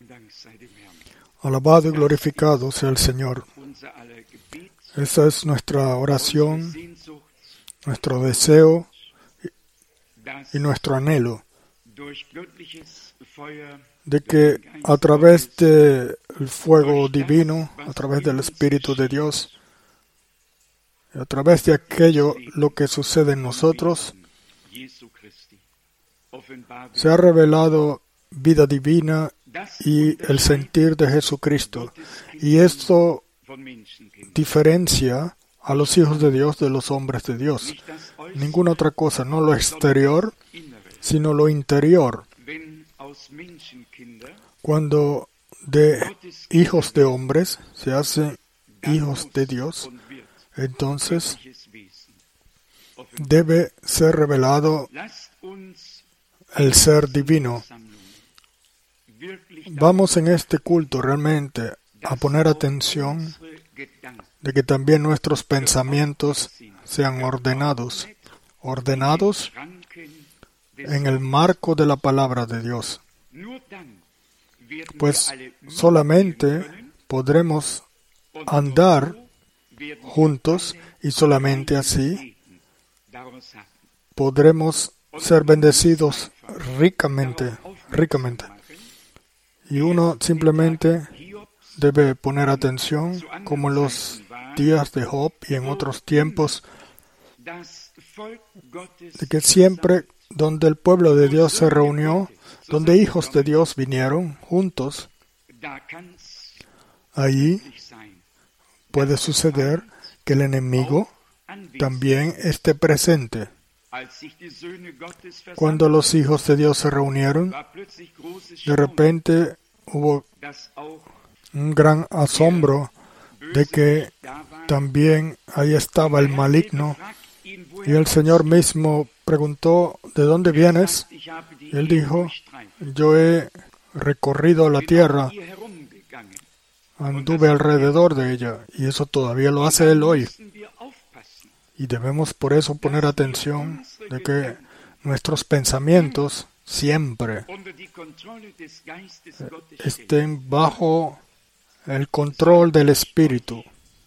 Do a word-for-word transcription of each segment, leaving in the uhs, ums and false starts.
Alabado y glorificado sea el Señor. Esa es nuestra oración, nuestro deseo y nuestro anhelo, de que a través del fuego divino, a través del Espíritu de Dios, a través de aquello lo que sucede en nosotros, se ha revelado vida divina y el sentir de Jesucristo. Y esto diferencia a los hijos de Dios de los hombres de Dios. Ninguna otra cosa, no lo exterior, sino lo interior. Cuando de hijos de hombres se hacen hijos de Dios, entonces debe ser revelado el ser divino. Vamos en este culto realmente a poner atención de que también nuestros pensamientos sean ordenados, ordenados en el marco de la palabra de Dios. Pues solamente podremos andar juntos y solamente así podremos ser bendecidos ricamente, ricamente. Y uno simplemente debe poner atención, como en los días de Job y en otros tiempos, de que siempre donde el pueblo de Dios se reunió, donde hijos de Dios vinieron juntos, allí puede suceder que el enemigo también esté presente. Cuando los hijos de Dios se reunieron, de repente hubo un gran asombro de que también ahí estaba el maligno. Y el Señor mismo preguntó, ¿de dónde vienes? Y él dijo, yo he recorrido la tierra, anduve alrededor de ella, y eso todavía lo hace él hoy. Y debemos por eso poner atención de que nuestros pensamientos siempre estén bajo el control del Espíritu.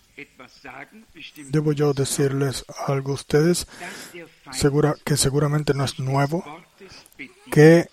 Debo yo decirles algo a ustedes, segura, que seguramente no es nuevo, que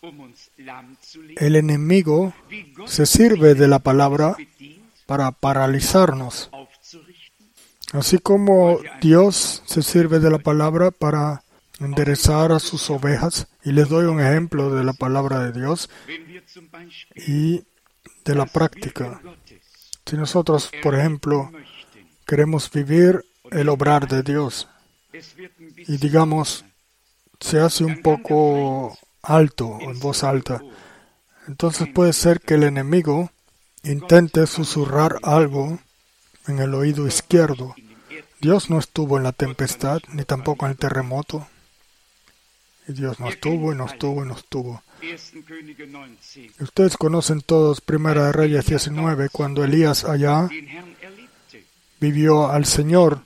el enemigo se sirve de la palabra para paralizarnos. Así como Dios se sirve de la palabra para enderezar a sus ovejas, y les doy un ejemplo de la palabra de Dios y de la práctica. Si nosotros, por ejemplo, queremos vivir el obrar de Dios y digamos, se hace un poco alto, en voz alta, entonces puede ser que el enemigo intente susurrar algo en el oído izquierdo. Dios no estuvo en la tempestad, ni tampoco en el terremoto. Y Dios no estuvo, y no estuvo, y no estuvo. Y ustedes conocen todos Primera de Reyes diecinueve, cuando Elías allá vivió al Señor.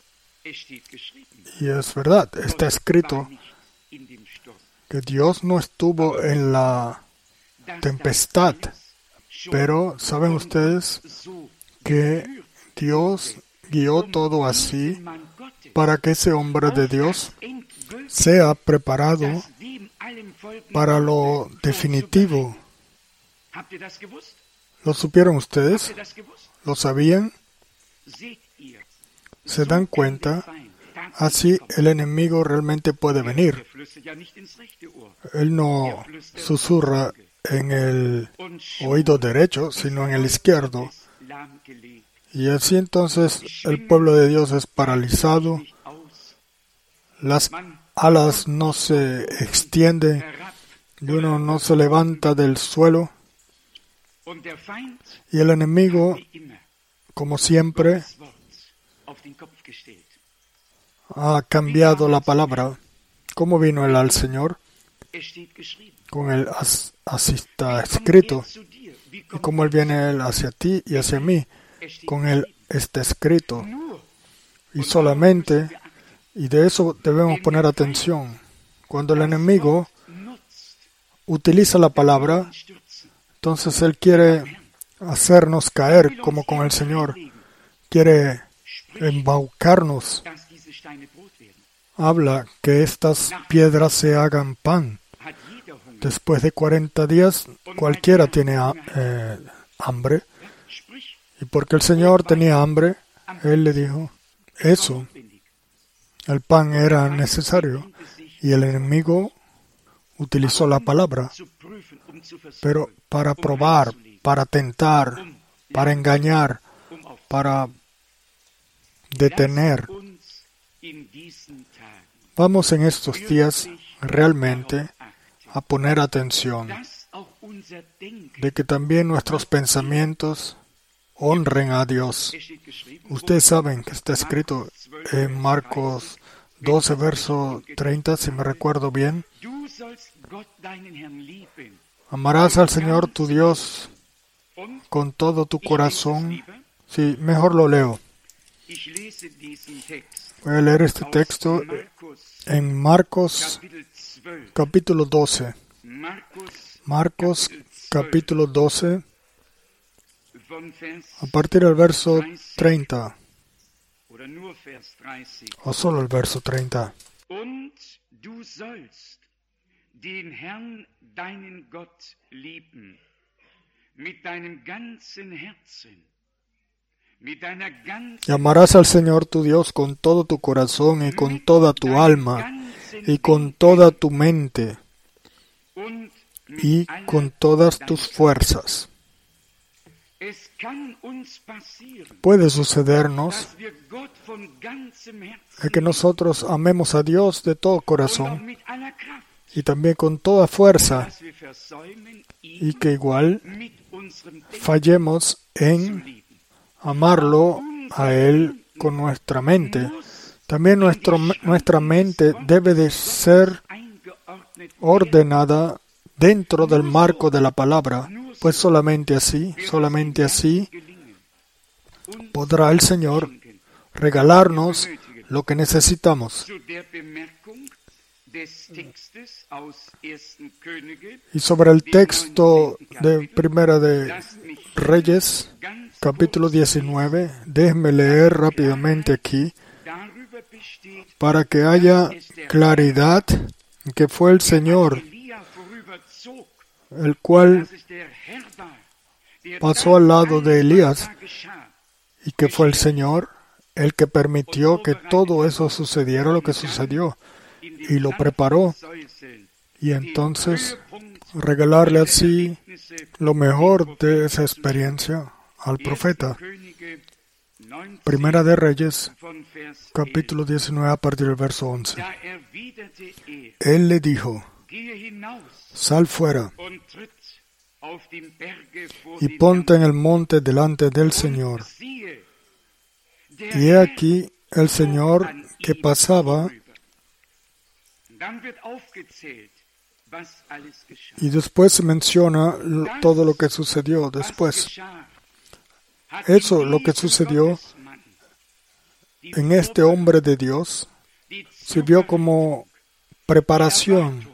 Y es verdad, está escrito que Dios no estuvo en la tempestad. Pero, ¿saben ustedes que Dios guió todo así para que ese hombre de Dios sea preparado para lo definitivo? ¿Lo supieron ustedes? ¿Lo sabían? ¿Se dan cuenta? Así el enemigo realmente puede venir. Él no susurra en el oído derecho, sino en el izquierdo. Y así entonces el pueblo de Dios es paralizado, las alas no se extienden y uno no se levanta del suelo. Y el enemigo, como siempre, ha cambiado la palabra. ¿Cómo vino él al Señor? Con él así está escrito. ¿Y cómo él viene él hacia ti y hacia mí? Con él está escrito. Y solamente, y de eso debemos poner atención, cuando el enemigo utiliza la palabra, Entonces Él quiere hacernos caer como con el Señor. Quiere embaucarnos. Habla que estas piedras se hagan pan. Después de cuarenta días, cualquiera tiene eh, hambre. Y porque el Señor tenía hambre, Él le dijo, eso, el pan era necesario. Y el enemigo utilizó la palabra, pero para probar, para tentar, para engañar, para detener. Vamos en estos días realmente a poner atención de que también nuestros pensamientos honren a Dios. Ustedes saben que está escrito en Marcos doce, verso treinta, si me recuerdo bien. Amarás al Señor tu Dios con todo tu corazón. Sí, mejor lo leo. Voy a leer este texto en Marcos capítulo doce. Marcos capítulo doce, a partir del verso treinta. O solo el verso treinta. Und du sollst den Herrn, deinen Gott, lieben, mit deinem ganzen Herzen, mit deiner ganzen Y amarás al Señor tu Dios con todo tu corazón y con toda tu alma y con toda tu mente y con todas tus fuerzas. Puede sucedernos que nosotros amemos a Dios de todo corazón y también con toda fuerza, y que igual fallemos en amarlo a Él con nuestra mente. También nuestro, nuestra mente debe de ser ordenada dentro del marco de la palabra, pues solamente así, solamente así podrá el Señor regalarnos lo que necesitamos. Y sobre el texto de Primera de Reyes, capítulo diecinueve, déjenme leer rápidamente aquí, para que haya claridad que fue el Señor el cual pasó al lado de Elías y que fue el Señor el que permitió que todo eso sucediera, lo que sucedió, y lo preparó, y entonces regalarle así lo mejor de esa experiencia al profeta. Primera de Reyes, capítulo diecinueve, a partir del verso once. Él le dijo, sal fuera y ponte en el monte delante del Señor. Y he aquí el Señor que pasaba, y después se menciona todo lo que sucedió después. Eso, lo que sucedió en este hombre de Dios, sirvió como preparación.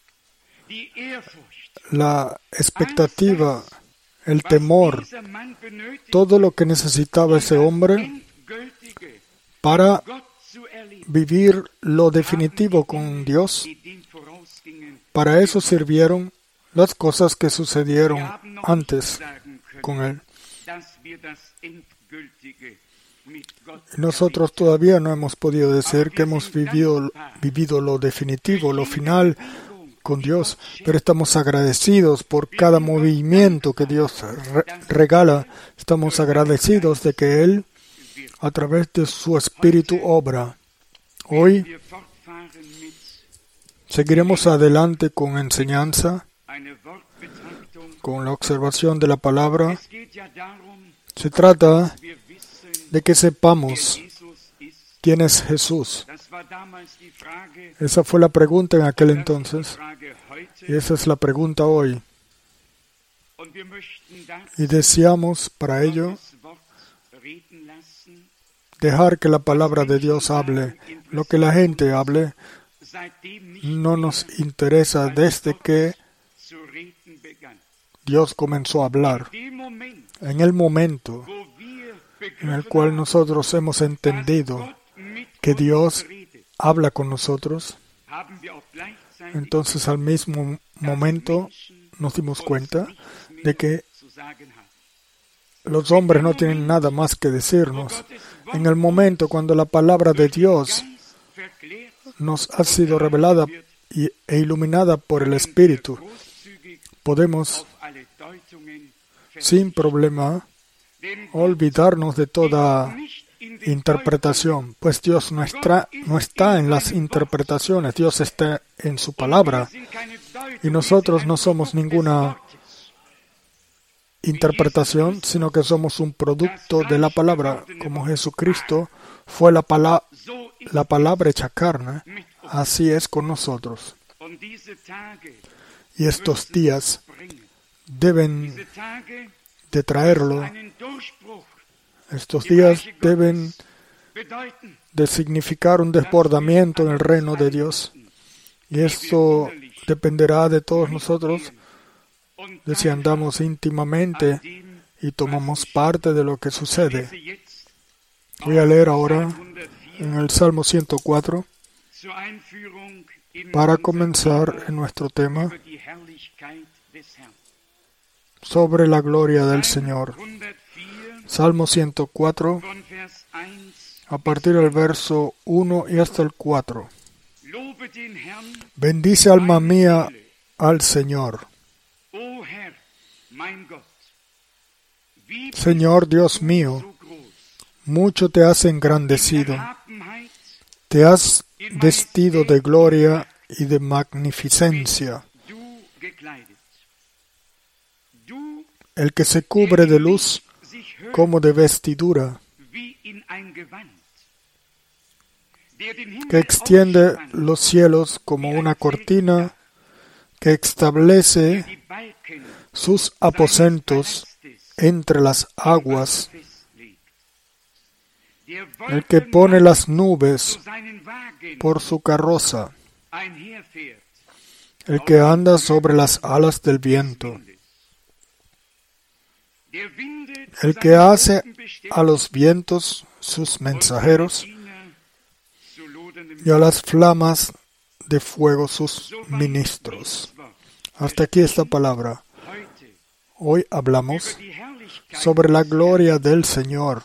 La expectativa, el temor, todo lo que necesitaba ese hombre para vivir lo definitivo con Dios. Para eso sirvieron las cosas que sucedieron antes con Él. Nosotros todavía no hemos podido decir que hemos vivido, vivido lo definitivo, lo final con Dios, pero estamos agradecidos por cada movimiento que Dios re- regala. Estamos agradecidos de que Él, a través de su Espíritu, obra. Hoy seguiremos adelante con enseñanza, con la observación de la palabra. Se trata de que sepamos quién es Jesús. Esa fue la pregunta en aquel entonces, y esa es la pregunta hoy. Y deseamos para ello dejar que la palabra de Dios hable. Lo que la gente hable no nos interesa desde que Dios comenzó a hablar. En el momento en el cual nosotros hemos entendido que Dios habla con nosotros, entonces al mismo momento nos dimos cuenta de que los hombres no tienen nada más que decirnos. En el momento cuando la palabra de Dios nos ha sido revelada y, e iluminada por el Espíritu, podemos sin problema olvidarnos de toda interpretación, pues Dios no está, no está en las interpretaciones, Dios está en su palabra, y nosotros no somos ninguna interpretación, sino que somos un producto de la palabra, como Jesucristo fue la, pala- la palabra hecha carne, así es con nosotros. Y estos días deben de traerlo. Estos días deben de significar un desbordamiento en el reino de Dios. Y esto dependerá de todos nosotros, de si andamos íntimamente y tomamos parte de lo que sucede. Voy a leer ahora en el Salmo ciento cuatro para comenzar en nuestro tema sobre la gloria del Señor. Salmo ciento cuatro, a partir del verso uno y hasta el cuatro. Bendice, alma mía, al Señor. Señor Dios mío, mucho te has engrandecido, te has vestido de gloria y de magnificencia. El que se cubre de luz como de vestidura, que extiende los cielos como una cortina, que establece sus aposentos entre las aguas, el que pone las nubes por su carroza, el que anda sobre las alas del viento, el que hace a los vientos sus mensajeros y a las flamas de fuego sus ministros. Hasta aquí esta palabra. Hoy hablamos sobre la gloria del Señor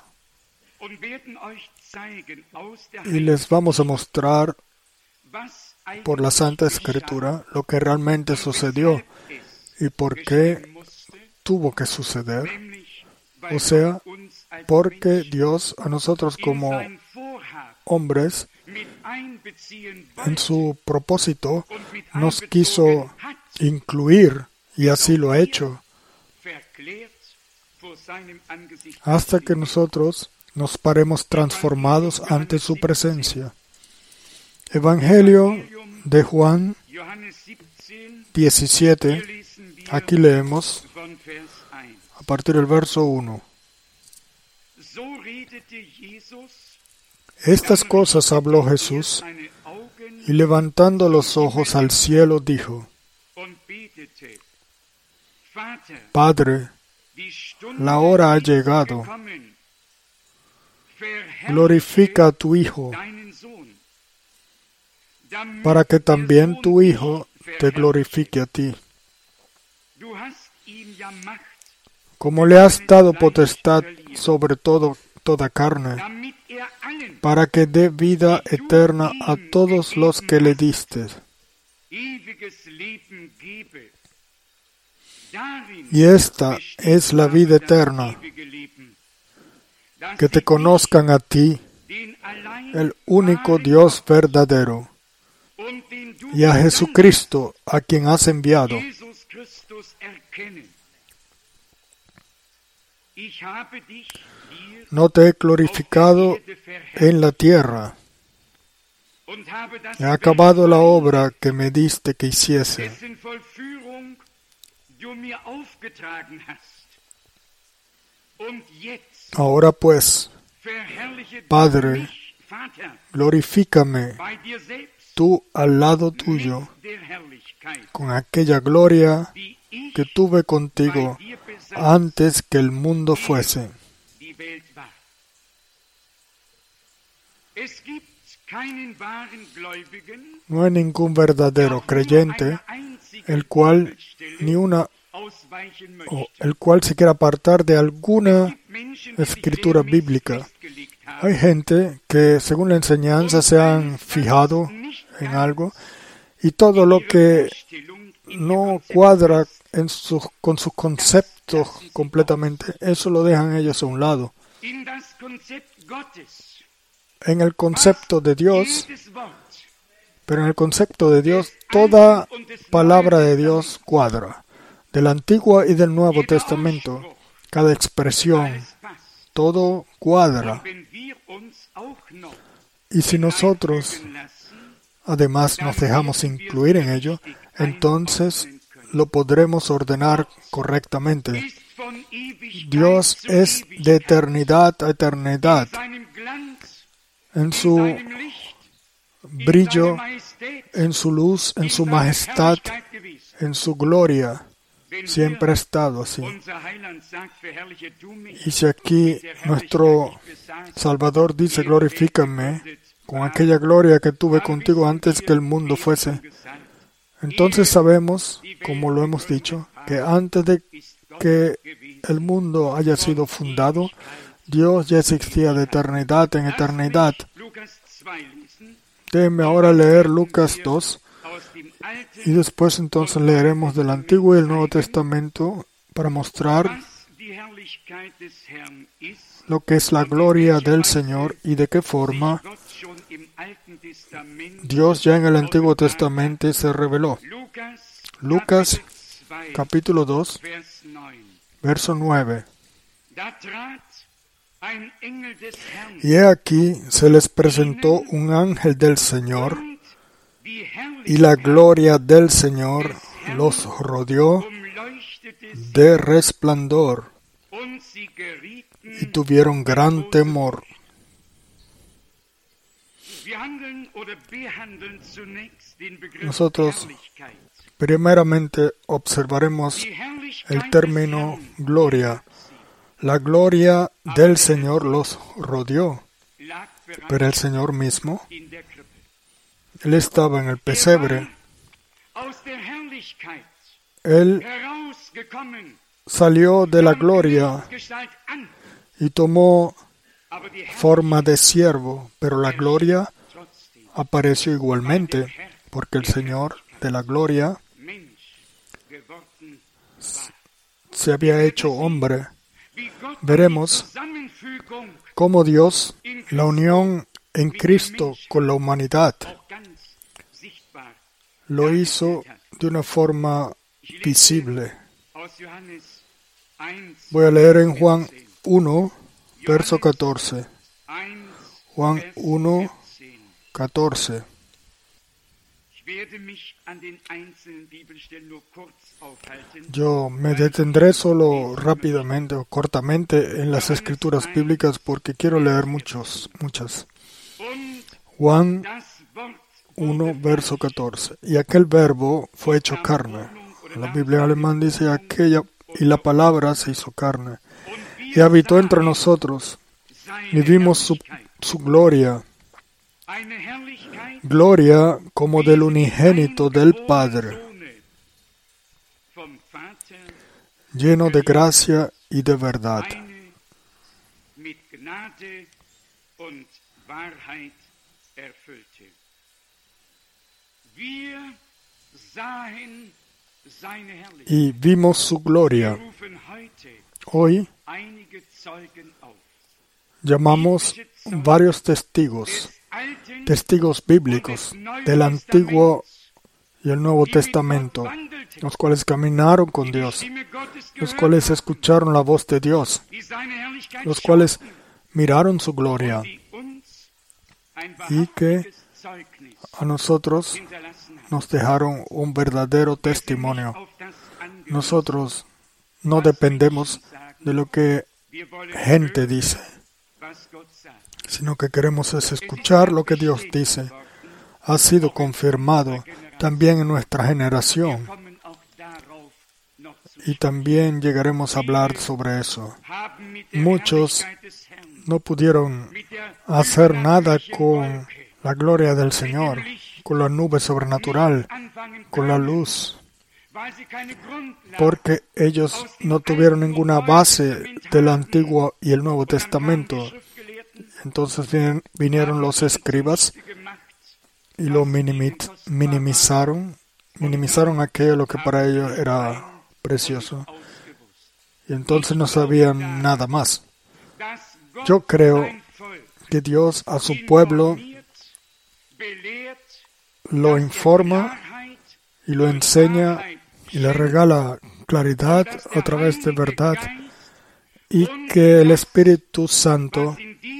y les vamos a mostrar por la Santa Escritura lo que realmente sucedió y por qué tuvo que suceder. O sea, porque Dios a nosotros como hombres, en su propósito, nos quiso incluir, y así lo ha hecho, hasta que nosotros nos paremos transformados ante su presencia. Evangelio de Juan diecisiete, aquí leemos a partir del verso uno. Estas cosas habló Jesús, y levantando los ojos al cielo dijo: Padre, la hora ha llegado. Glorifica a tu Hijo, para que también tu Hijo te glorifique a ti. Como le has dado potestad sobre todo, toda carne, para que dé vida eterna a todos los que le diste. Y esta es la vida eterna, que te conozcan a ti, el único Dios verdadero, y a Jesucristo, a quien has enviado. No te he glorificado en la tierra. He acabado la obra que me diste que hiciese. Ahora pues, Padre, glorifícame tú al lado tuyo con aquella gloria que tuve contigo antes que el mundo fuese. No hay ningún verdadero creyente el cual ni una o el cual se quiera apartar de alguna escritura bíblica. Hay gente que según la enseñanza se han fijado en algo y todo lo que no cuadra en su, con sus conceptos completamente, eso lo dejan ellos a un lado. En el concepto de Dios, pero en el concepto de Dios, toda palabra de Dios cuadra. Del Antiguo y del Nuevo Testamento, cada expresión, todo cuadra. Y si nosotros, además, nos dejamos incluir en ello, entonces lo podremos ordenar correctamente. Dios es de eternidad a eternidad. En su brillo, en su luz, en su majestad, en su gloria. Siempre ha estado así. Y si aquí nuestro Salvador dice, glorifícame con aquella gloria que tuve contigo antes que el mundo fuese, entonces sabemos, como lo hemos dicho, que antes de que el mundo haya sido fundado, Dios ya existía de eternidad en eternidad. Déjenme ahora leer Lucas dos. Y después entonces leeremos del Antiguo y el Nuevo Testamento para mostrar lo que es la gloria del Señor y de qué forma Dios ya en el Antiguo Testamento se reveló. Lucas capítulo dos, verso nueve. Y he aquí se les presentó un ángel del Señor, y la gloria del Señor los rodeó de resplandor, y tuvieron gran temor. Nosotros primeramente observaremos el término gloria. La gloria del Señor los rodeó, pero el Señor mismo, Él estaba en el pesebre. Él salió de la gloria y tomó forma de siervo, pero la gloria apareció igualmente, porque el Señor de la gloria se había hecho hombre. Veremos cómo Dios, la unión en Cristo con la humanidad, lo hizo de una forma visible. Voy a leer en Juan uno, verso catorce. Juan uno, catorce. Yo me detendré solo rápidamente o cortamente en las escrituras bíblicas porque quiero leer muchos, muchas. Juan uno, verso catorce. Y aquel verbo fue hecho carne. La Biblia en alemán dice aquella, y la palabra se hizo carne. Y habitó entre nosotros. Y vimos su, su gloria. Gloria como del unigénito del Padre, lleno de gracia y de verdad. Y vimos su gloria. Hoy llamamos varios testigos, testigos bíblicos del Antiguo y el Nuevo Testamento, los cuales caminaron con Dios, los cuales escucharon la voz de Dios, los cuales miraron su gloria y que a nosotros nos dejaron un verdadero testimonio. Nosotros no dependemos de lo que gente dice, sino que queremos es escuchar lo que Dios dice. Ha sido confirmado también en nuestra generación. y también llegaremos a hablar sobre eso. Muchos no pudieron hacer nada con la gloria del Señor, con la nube sobrenatural, con la luz, porque ellos no tuvieron ninguna base del Antiguo y el Nuevo Testamento. Entonces vinieron los escribas y lo minimizaron, minimizaron aquello que para ellos era precioso. Y entonces no sabían nada más. Yo creo que Dios a su pueblo lo informa y lo enseña y le regala claridad a través de verdad, y que el Espíritu Santo,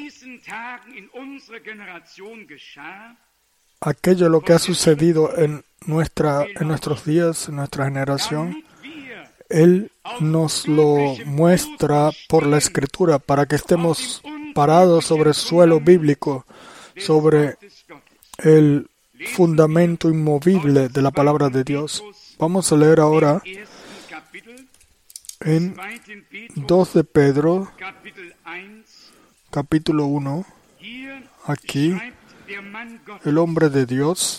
aquello lo que ha sucedido en nuestra en nuestros días, en nuestra generación, Él nos lo muestra por la Escritura para que estemos parados sobre el suelo bíblico, sobre el fundamento inmovible de la palabra de Dios. Vamos a leer ahora en dos de Pedro, capítulo uno. Aquí, el hombre de Dios,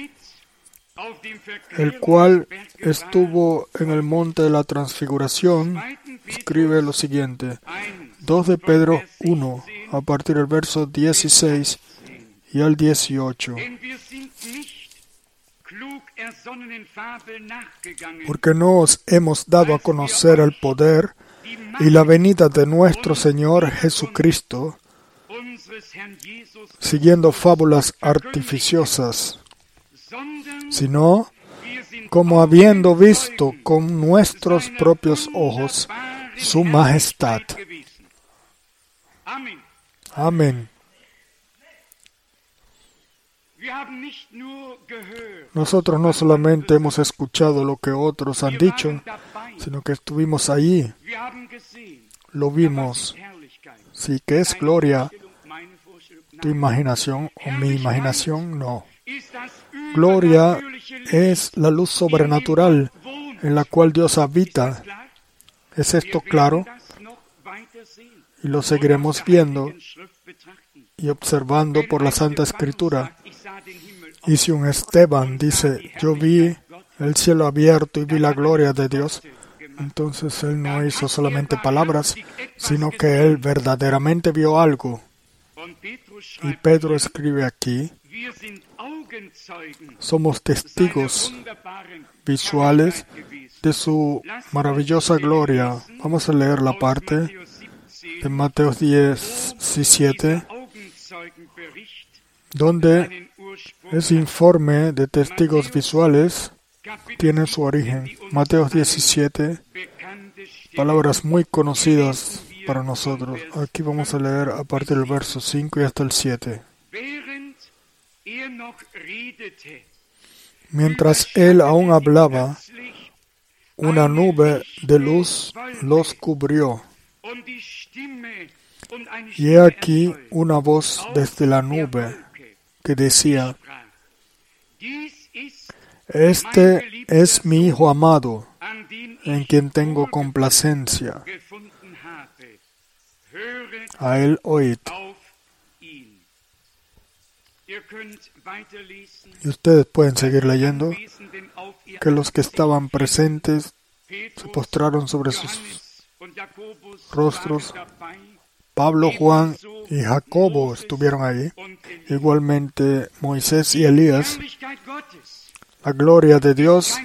el cual estuvo en el monte de la transfiguración, escribe lo siguiente. dos de Pedro uno, a partir del verso dieciséis y al dieciocho. Porque no os hemos dado a conocer el poder y la venida de nuestro Señor Jesucristo, siguiendo fábulas artificiosas, sino como habiendo visto con nuestros propios ojos su majestad. Amén. Nosotros no solamente hemos escuchado lo que otros han dicho, sino que estuvimos allí, lo vimos. Sí, que es gloria, tu imaginación o mi imaginación, no. Gloria es la luz sobrenatural en la cual Dios habita. ¿Es esto claro? Y lo seguiremos viendo y observando por la Santa Escritura. Y si un Esteban dice, yo vi el cielo abierto y vi la gloria de Dios, entonces él no hizo solamente palabras, sino que él verdaderamente vio algo. Y Pedro escribe aquí, somos testigos visuales de su maravillosa gloria. Vamos a leer la parte de Mateo diecisiete, donde ese informe de testigos visuales tiene su origen. Mateo diecisiete, palabras muy conocidas para nosotros. Aquí vamos a leer a partir del verso cinco y hasta el siete. Mientras él aún hablaba, una nube de luz los cubrió. Y he aquí una voz desde la nube que decía, este es mi Hijo amado, en quien tengo complacencia. A él oíd. Y ustedes pueden seguir leyendo que los que estaban presentes se postraron sobre sus rostros. Pablo, Juan y Jacobo estuvieron ahí. Igualmente Moisés y Elías. La gloria de Dios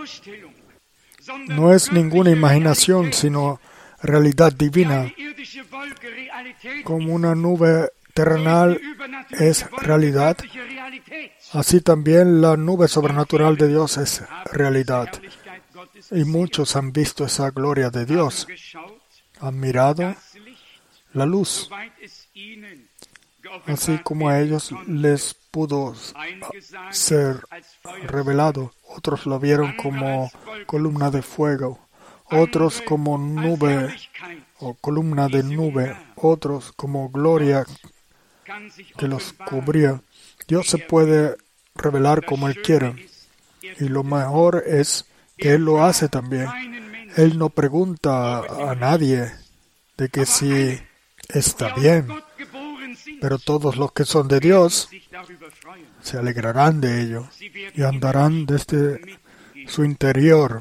no es ninguna imaginación, sino realidad divina. Como una nube terrenal es realidad, así también la nube sobrenatural de Dios es realidad. Y muchos han visto esa gloria de Dios. Han mirado la luz, así como a ellos les pudo ser revelado. Otros lo vieron como columna de fuego, otros como nube o columna de nube, otros como gloria que los cubría. Dios se puede revelar como Él quiere, y lo mejor es que Él lo hace también. Él no pregunta a nadie de que si está bien, pero todos los que son de Dios se alegrarán de ello y andarán desde su interior.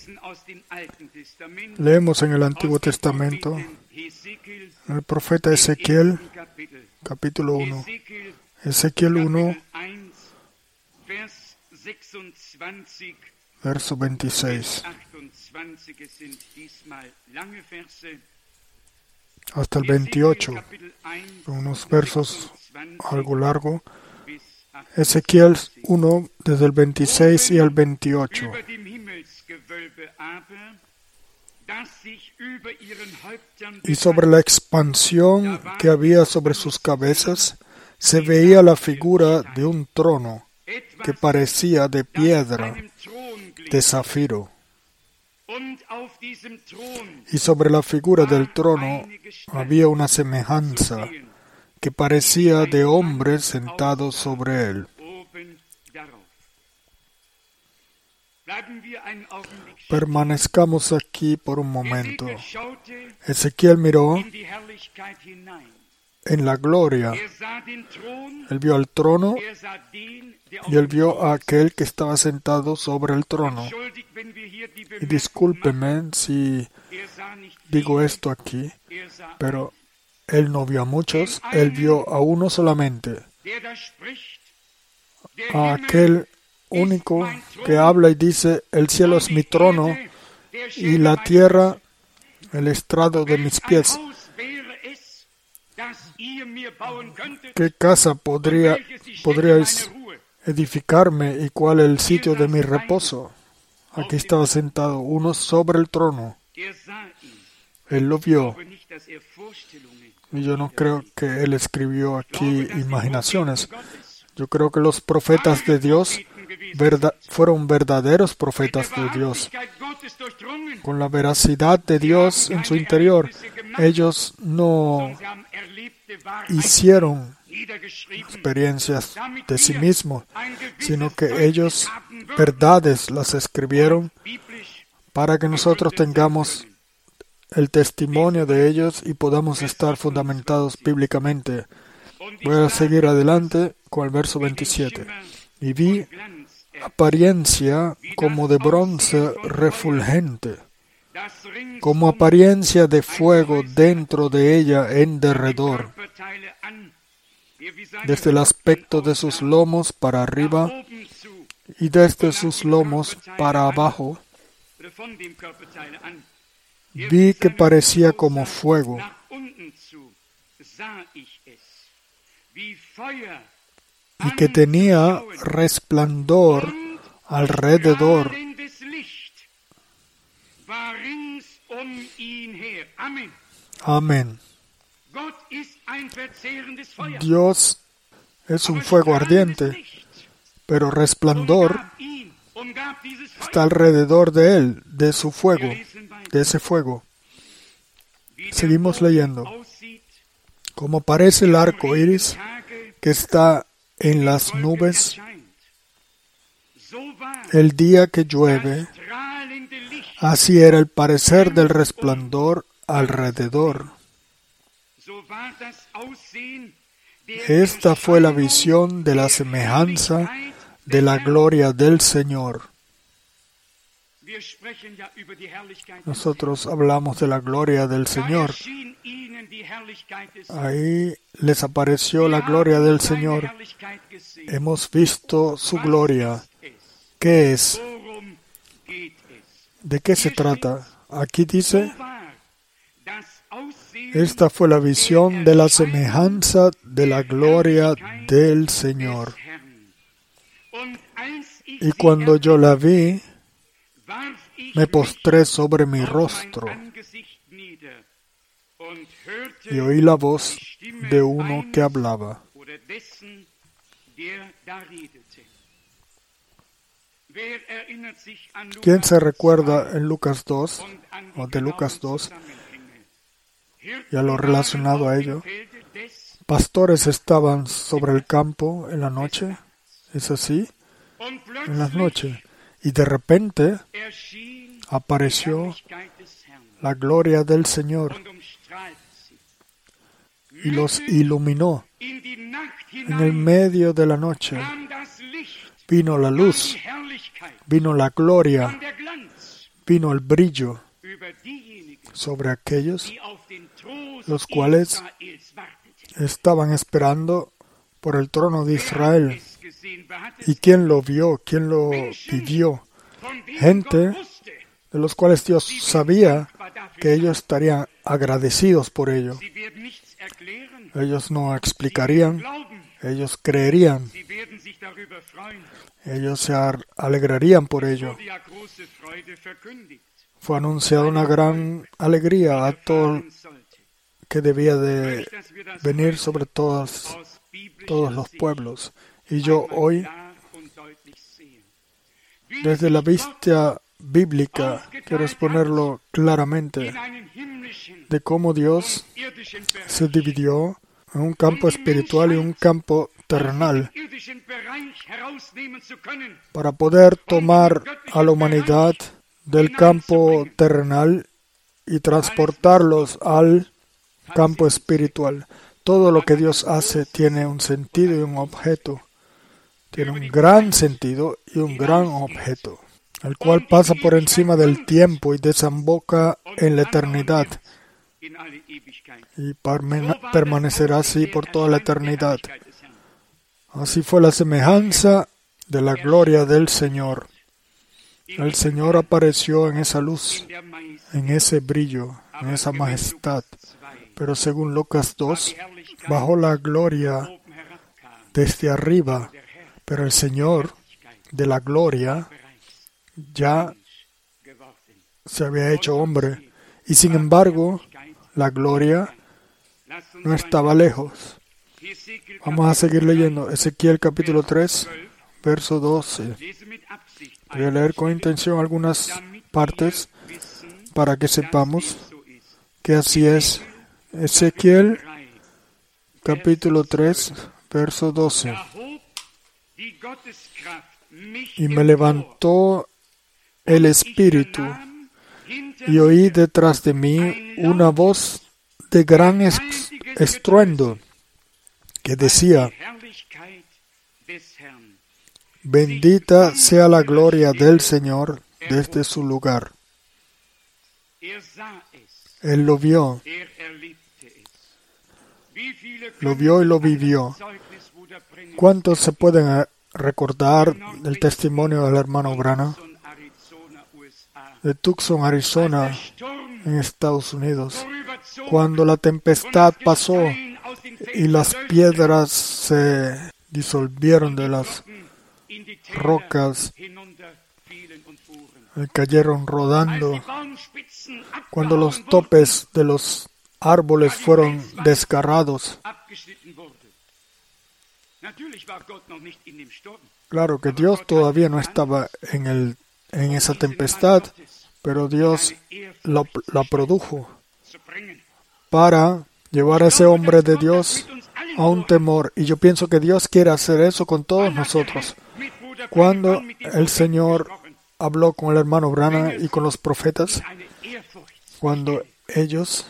Leemos en el Antiguo Testamento, el profeta Ezequiel, capítulo uno. Ezequiel uno, verso veintiséis. Hasta el veintiocho, unos versos algo largo. Ezequiel uno, desde el veintiséis y el veintiocho. Y sobre la expansión que había sobre sus cabezas, se veía la figura de un trono que parecía de piedra, de zafiro. Y sobre la figura del trono había una semejanza que parecía de hombres sentados sobre él. Permanezcamos aquí por un momento. Ezequiel miró en la gloria. Él vio al trono y él vio a aquel que estaba sentado sobre el trono. Y discúlpeme si digo esto aquí, pero él no vio a muchos, él vio a uno solamente, a aquel único que habla y dice: el cielo es mi trono y la tierra el estrado de mis pies. ¿Qué casa podría, podríais edificarme y cuál el sitio de mi reposo? Aquí estaba sentado uno sobre el trono. Él lo vio. Y yo no creo que él escribió aquí imaginaciones. Yo creo que los profetas de Dios verdad, fueron verdaderos profetas de Dios. Con la veracidad de Dios en su interior, ellos no hicieron experiencias de sí mismos, sino que ellos verdades las escribieron para que nosotros tengamos el testimonio de ellos y podamos estar fundamentados bíblicamente. Voy a seguir adelante con el verso veintisiete. Y vi apariencia como de bronce refulgente, como apariencia de fuego dentro de ella en derredor, desde el aspecto de sus lomos para arriba y desde sus lomos para abajo. Vi que parecía como fuego, y que tenía resplandor alrededor. Amén. Dios es un fuego ardiente, pero resplandor está alrededor de él, de su fuego, de ese fuego. Seguimos leyendo. Como parece el arco iris que está en las nubes el día que llueve, así era el parecer del resplandor alrededor. Esta fue la visión de la semejanza de la gloria del Señor. Nosotros hablamos de la gloria del Señor. Ahí les apareció la gloria del Señor. Hemos visto su gloria. ¿Qué es? ¿De qué se trata? Aquí dice: esta fue la visión de la semejanza de la gloria del Señor. Y cuando yo la vi, me postré sobre mi rostro y oí la voz de uno que hablaba. ¿Quién se recuerda en Lucas dos, o de Lucas dos, y a lo relacionado a ello? Pastores estaban sobre el campo en la noche, ¿es así? En la noche. Y de repente apareció la gloria del Señor y los iluminó. En el medio de la noche vino la luz, vino la gloria, vino el brillo sobre aquellos los cuales estaban esperando por el trono de Israel. ¿Y quién lo vio? ¿Quién lo vivió? Gente de los cuales Dios sabía que ellos estarían agradecidos por ello. Ellos no explicarían, ellos creerían, ellos se alegrarían por ello. Fue anunciada una gran alegría a todo que debía de venir sobre todos, todos los pueblos. Y yo hoy, desde la vista bíblica, quiero exponerlo claramente de cómo Dios se dividió en un campo espiritual y un campo terrenal para poder tomar a la humanidad del campo terrenal y transportarlos al campo espiritual. Todo lo que Dios hace tiene un sentido y un objeto. Tiene un gran sentido y un gran objeto, el cual pasa por encima del tiempo y desemboca en la eternidad y permanecerá así por toda la eternidad. Así fue la semejanza de la gloria del Señor. El Señor apareció en esa luz, en ese brillo, en esa majestad. Pero según Lucas dos, bajó la gloria desde arriba, pero el Señor de la gloria ya se había hecho hombre. Y sin embargo, la gloria no estaba lejos. Vamos a seguir leyendo. Ezequiel capítulo tres, verso doce. Voy a leer con intención algunas partes para que sepamos que así es. Ezequiel capítulo tres, verso doce. Y me levantó el Espíritu, y oí detrás de mí una voz de gran estruendo que decía: Bendita sea la gloria del Señor desde su lugar. Él lo vio, lo vio y lo vivió. ¿Cuántos se pueden recordar del testimonio del hermano Branham de Tucson, Arizona, en Estados Unidos, cuando la tempestad pasó y las piedras se disolvieron de las rocas, cayeron rodando, cuando los topes de los árboles fueron desgarrados? Claro que Dios todavía no estaba en, el, en esa tempestad, pero Dios la, la produjo para llevar a ese hombre de Dios a un temor. Y yo pienso que Dios quiere hacer eso con todos nosotros. Cuando el Señor habló con el hermano Branham y con los profetas, cuando ellos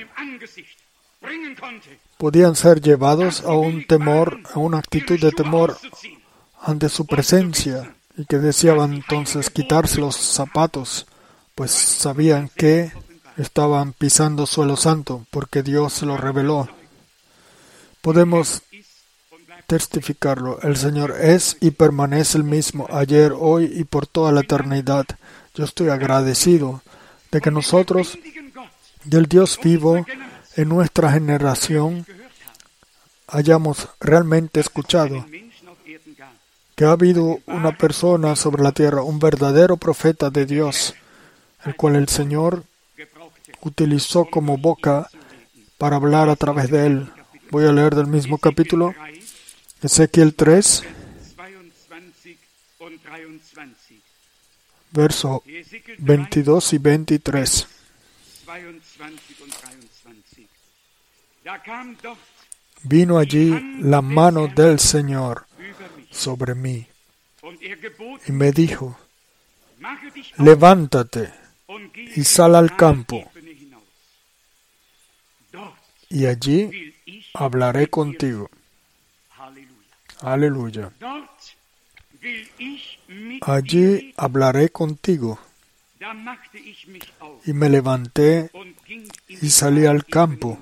podían ser llevados a un temor, a una actitud de temor ante su presencia, y que deseaban entonces quitarse los zapatos, pues sabían que estaban pisando suelo santo, porque Dios se lo reveló. Podemos testificarlo. El Señor es y permanece el mismo, ayer, hoy y por toda la eternidad. Yo estoy agradecido de que nosotros, del Dios vivo, en nuestra generación, hayamos realmente escuchado que ha habido una persona sobre la tierra, un verdadero profeta de Dios, el cual el Señor utilizó como boca para hablar a través de él. Voy a leer del mismo capítulo, Ezequiel tres, versos veintidós y veintitrés. Vino allí la mano del Señor sobre mí y me dijo: levántate, y sal al campo, y allí hablaré contigo. Aleluya. Allí hablaré contigo. Y me levanté y salí al campo.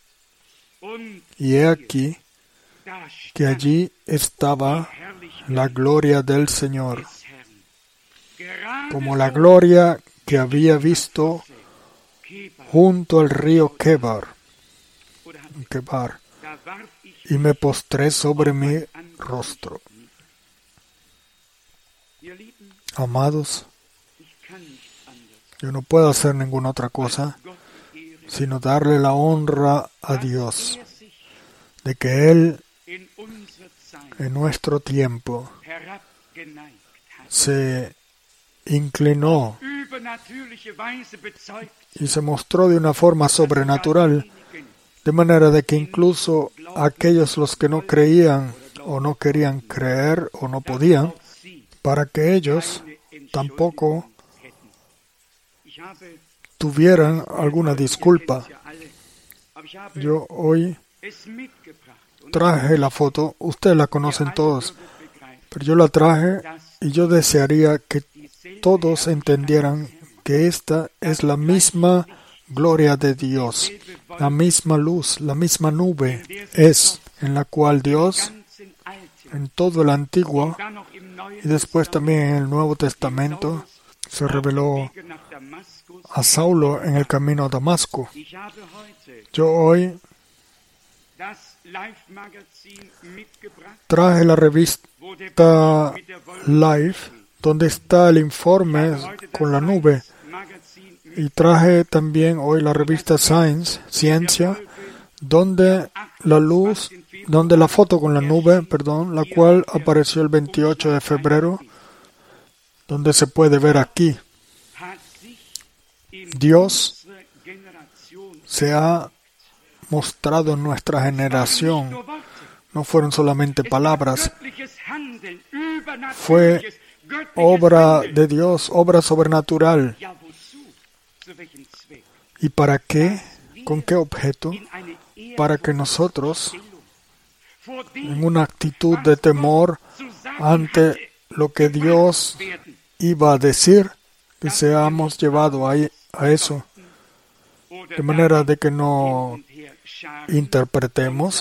Y he aquí que allí estaba la gloria del Señor, como la gloria que había visto junto al río Kebar. Kebar. Y me postré sobre mi rostro. Amados, yo no puedo hacer ninguna otra cosa sino darle la honra a Dios de que Él en nuestro tiempo se inclinó y se mostró de una forma sobrenatural, de manera de que incluso aquellos los que no creían o no querían creer o no podían, para que ellos tampoco tuvieran alguna disculpa. Yo hoy traje la foto, ustedes la conocen todos, pero yo la traje y yo desearía que todos entendieran que esta es la misma gloria de Dios, la misma luz, la misma nube es en la cual Dios, en todo el Antiguo y después también en el Nuevo Testamento, se reveló a Saulo en el camino a Damasco. Yo hoy traje la revista Life, donde está el informe con la nube, y traje también hoy la revista Science, Ciencia, donde la luz, donde la foto con la nube, perdón, la cual apareció el veintiocho de febrero, donde se puede ver aquí. Dios se ha mostrado en nuestra generación. No fueron solamente palabras, fue obra de Dios, obra sobrenatural. ¿Y para qué? ¿Con qué objeto? Para que nosotros, en una actitud de temor ante lo que Dios iba a decir, que seamos llevados a, a eso, de manera de que no interpretemos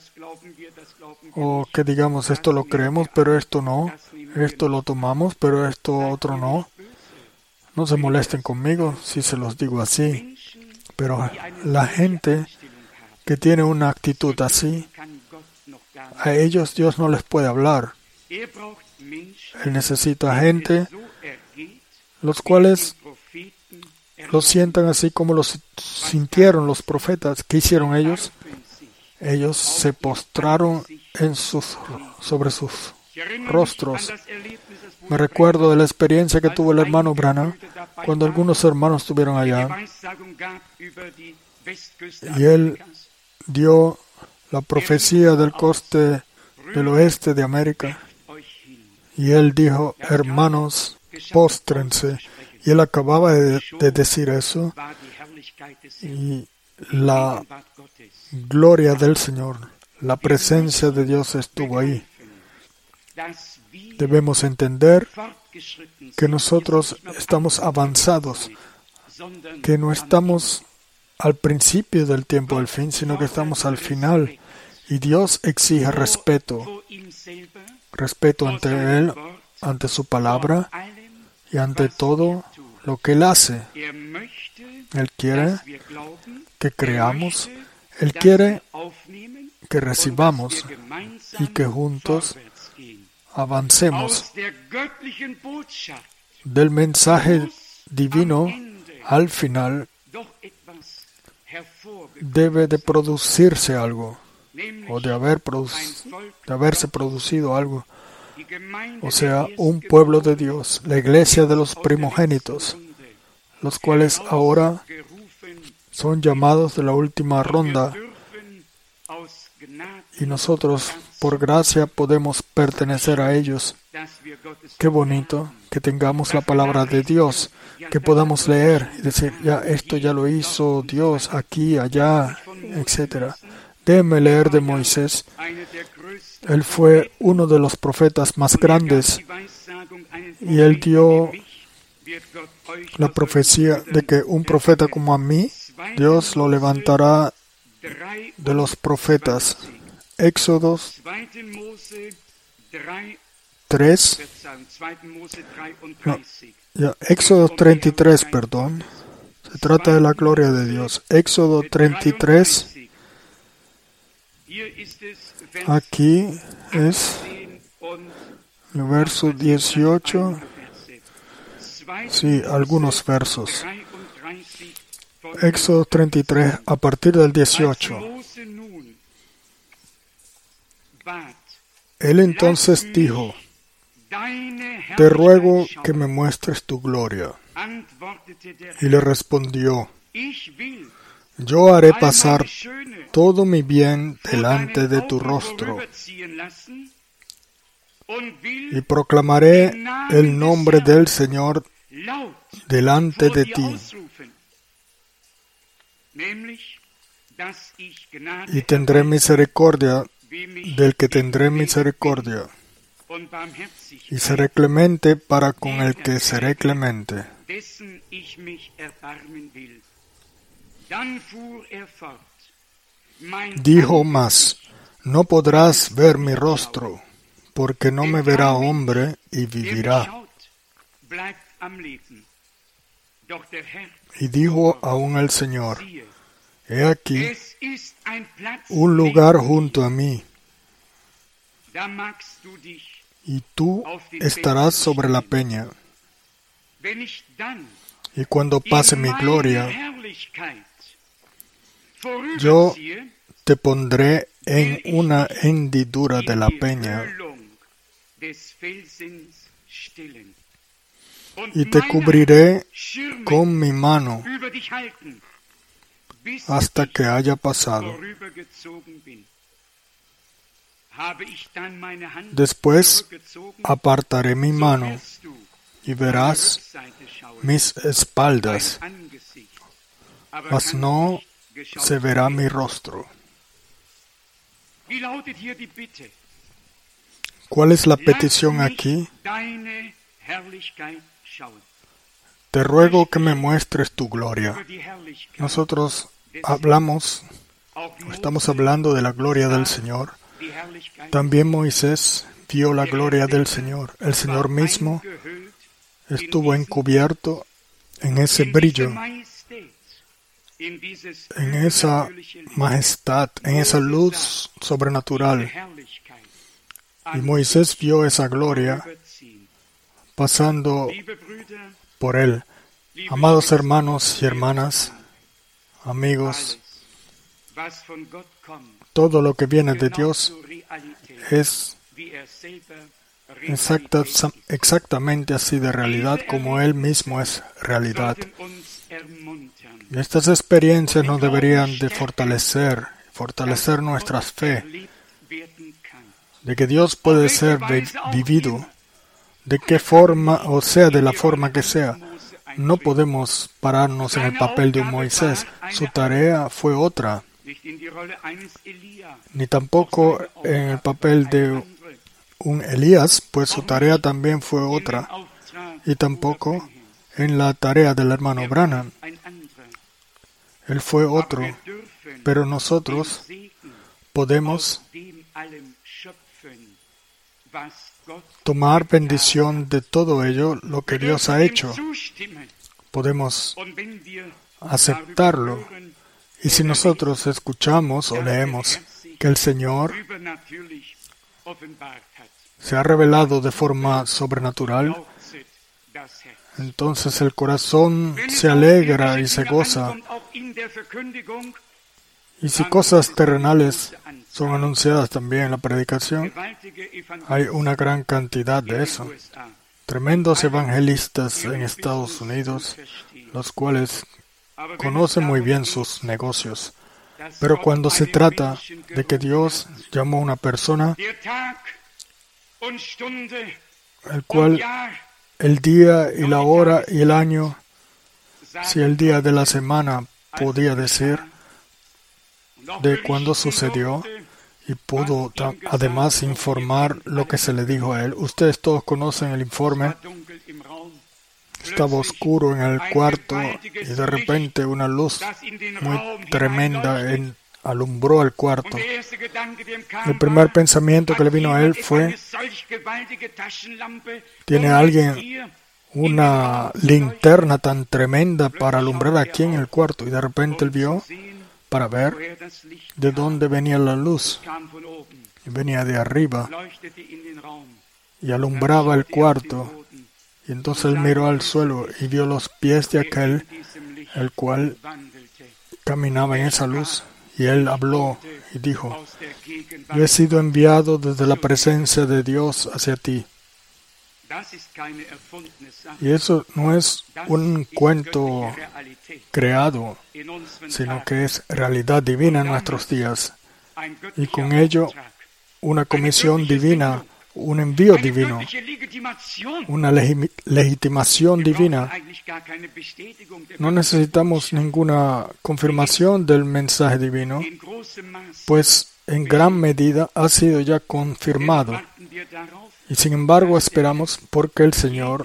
o que digamos esto lo creemos, pero esto no, esto lo tomamos, pero esto otro no. No se molesten conmigo si se los digo así, pero la gente que tiene una actitud así, a ellos Dios no les puede hablar. Él necesita gente los cuales lo sientan así como lo sintieron los profetas. ¿Qué hicieron ellos? Ellos se postraron en sus, sobre sus rostros. Me recuerdo de la experiencia que tuvo el hermano Branham cuando algunos hermanos estuvieron allá y él dio la profecía del coste del oeste de América y él dijo: hermanos, póstrense. Y él acababa de, de decir eso y la gloria del Señor, la presencia de Dios estuvo ahí. Debemos entender que nosotros estamos avanzados, que no estamos al principio del tiempo del fin, sino que estamos al final. Y Dios exige respeto, respeto ante Él, ante su palabra y ante todo lo que Él hace. Él quiere que creamos, Él quiere que recibamos y que juntos avancemos del mensaje divino. Al final debe de producirse algo, o de, haber produ- de haberse producido algo, o sea, un pueblo de Dios, la iglesia de los primogénitos, los cuales ahora son llamados de la última ronda y nosotros por gracia podemos pertenecer a ellos. Qué bonito que tengamos la palabra de Dios, que podamos leer y decir, ya esto ya lo hizo Dios aquí, allá, etcétera. Déjeme leer de Moisés. Él fue uno de los profetas más grandes y él dio la profecía de que un profeta como a mí, Dios lo levantará de los profetas. Éxodo tres, no, ya, Éxodo treinta y tres, perdón. Se trata de la gloria de Dios. Éxodo treinta y tres. Aquí es el verso dieciocho. Sí, algunos versos. Éxodo treinta y tres, a partir del dieciocho. Él entonces dijo, te ruego que me muestres tu gloria. Y le respondió, yo haré pasar todo mi bien delante de tu rostro y proclamaré el nombre del Señor delante de ti. Y tendré misericordia del que tendré misericordia, y seré clemente para con el que seré clemente. Dijo más, no podrás ver mi rostro, porque no me verá hombre y vivirá. Y dijo aún el Señor, he aquí un lugar junto a mí, y tú estarás sobre la peña. Y cuando pase mi gloria, yo te pondré en una hendidura de la peña y te cubriré con mi mano hasta que haya pasado. Después apartaré mi mano y verás mis espaldas, mas no se verá mi rostro. ¿Cuál es la petición aquí? Te ruego que me muestres tu gloria. Nosotros hablamos, estamos hablando de la gloria del Señor. También Moisés vio la gloria del Señor. El Señor mismo estuvo encubierto en ese brillo, en esa majestad, en esa luz sobrenatural. Y Moisés vio esa gloria pasando por él. Amados hermanos y hermanas, amigos, todo lo que viene de Dios es exacta, exactamente así de realidad como Él mismo es realidad. Y estas experiencias nos deberían de fortalecer, fortalecer nuestra fe, de que Dios puede ser vivido, de qué forma, o sea, de la forma que sea. No podemos pararnos en el papel de un Moisés. Su tarea fue otra. Ni tampoco en el papel de un Elías, pues su tarea también fue otra. Y tampoco en la tarea del hermano Branham. Él fue otro. Pero nosotros podemos tomar bendición de todo ello, lo que Dios ha hecho. Podemos aceptarlo. Y si nosotros escuchamos o leemos que el Señor se ha revelado de forma sobrenatural, entonces el corazón se alegra y se goza. Y si cosas terrenales son anunciadas también en la predicación, hay una gran cantidad de eso. Tremendos evangelistas en Estados Unidos, los cuales conocen muy bien sus negocios, Pero cuando se trata de que Dios llamó a una persona, el cual el día y la hora y el año, si el día de la semana podía decir de cuándo sucedió, y pudo además informar lo que se le dijo a él. Ustedes todos conocen el informe. Estaba oscuro en el cuarto y de repente una luz muy tremenda en, alumbró el cuarto. El primer pensamiento que le vino a él fue: ¿tiene alguien una linterna tan tremenda para alumbrar aquí en el cuarto? Y de repente él vio para ver de dónde venía la luz. Y venía de arriba y alumbraba el cuarto. Y entonces él miró al suelo y vio los pies de aquel, el cual caminaba en esa luz. Y él habló y dijo: yo he sido enviado desde la presencia de Dios hacia ti. Y eso no es un cuento creado, sino que es realidad divina en nuestros días. Y con ello, una comisión divina, un envío divino, una legi- legitimación divina. No necesitamos ninguna confirmación del mensaje divino, pues en gran medida ha sido ya confirmado. Y sin embargo esperamos porque el Señor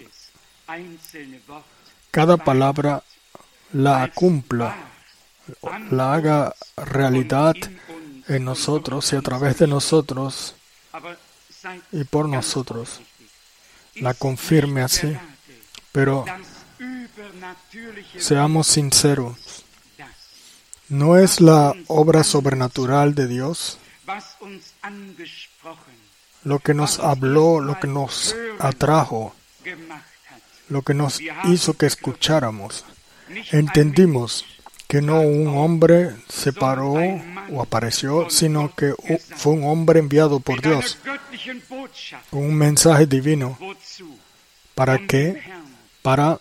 cada palabra la cumpla, la haga realidad en nosotros y a través de nosotros y por nosotros, la confirme así. Pero seamos sinceros, ¿no es la obra sobrenatural de Dios lo que nos habló, lo que nos atrajo, lo que nos hizo que escucháramos? Entendimos que no un hombre se paró o apareció, sino que fue un hombre enviado por Dios con un mensaje divino. ¿Para qué? Para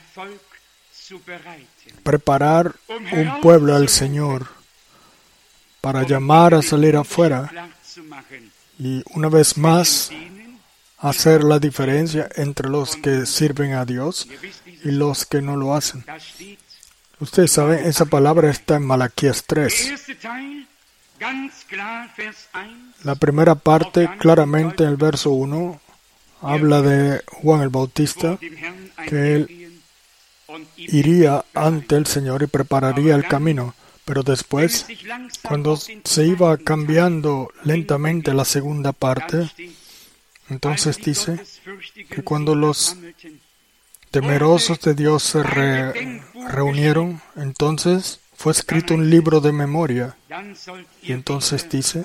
preparar un pueblo al Señor, para llamar a salir afuera y una vez más hacer la diferencia entre los que sirven a Dios y los que no lo hacen. Ustedes saben, esa palabra está en Malaquías tres. La primera parte, claramente en el verso uno, habla de Juan el Bautista, que él iría ante el Señor y prepararía el camino. Pero después, cuando se iba cambiando lentamente la segunda parte, entonces dice que cuando los temerosos de Dios se re- reunieron, entonces fue escrito un libro de memoria. Y entonces dice: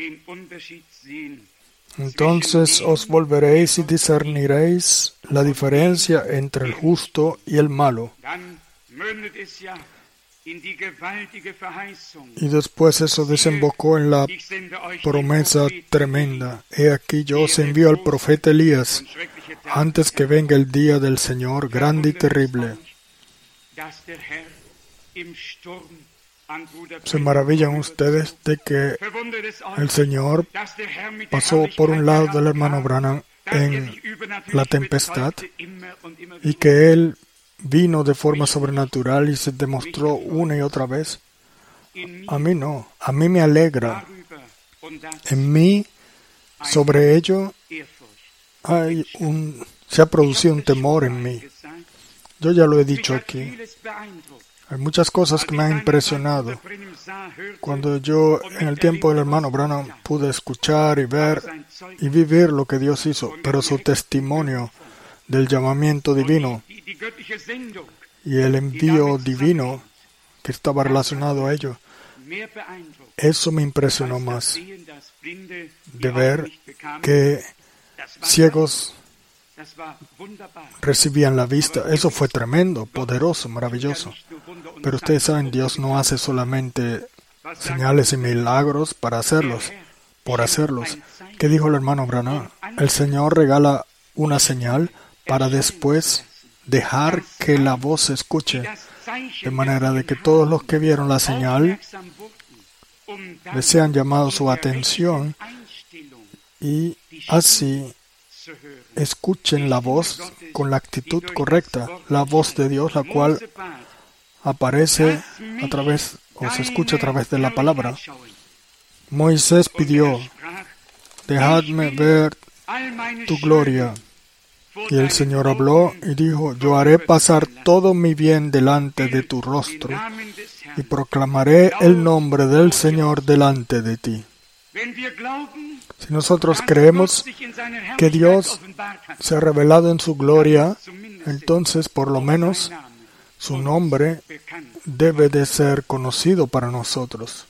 entonces os volveréis y discerniréis la diferencia entre el justo y el malo. Y después eso desembocó en la promesa tremenda: he aquí yo os envío al profeta Elías antes que venga el día del Señor grande y terrible. ¿Se maravillan ustedes de que el Señor pasó por un lado del hermano Branham en la tempestad y que Él vino de forma sobrenatural y se demostró una y otra vez? A mí no, a mí me alegra. En mí, sobre ello, hay un, se ha producido un temor en mí. Yo ya lo he dicho aquí. Hay muchas cosas que me han impresionado. Cuando yo, en el tiempo del hermano Branham, pude escuchar y ver y vivir lo que Dios hizo, pero su testimonio del llamamiento divino y el envío divino que estaba relacionado a ello, eso me impresionó más, de ver que ciegos recibían la vista. Eso fue tremendo, poderoso, maravilloso. Pero ustedes saben, Dios no hace solamente señales y milagros para hacerlos, por hacerlos. ¿Qué dijo el hermano Branham? El Señor regala una señal para después dejar que la voz se escuche, de manera de que todos los que vieron la señal les han llamado su atención y así escuchen la voz con la actitud correcta, la voz de Dios, la cual aparece a través o se escucha a través de la palabra. Moisés pidió, dejadme ver tu gloria. Y el Señor habló y dijo, yo haré pasar todo mi bien delante de tu rostro y proclamaré el nombre del Señor delante de ti. Si nosotros creemos que Dios se ha revelado en su gloria, entonces por lo menos su nombre debe de ser conocido para nosotros.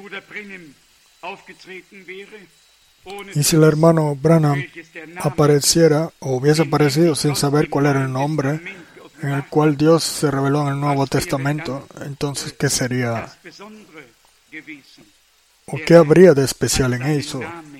Y si el hermano Branham apareciera o hubiese aparecido sin saber cuál era el nombre en el cual Dios se reveló en el Nuevo Testamento, entonces ¿qué sería? ¿O qué habría de especial en eso?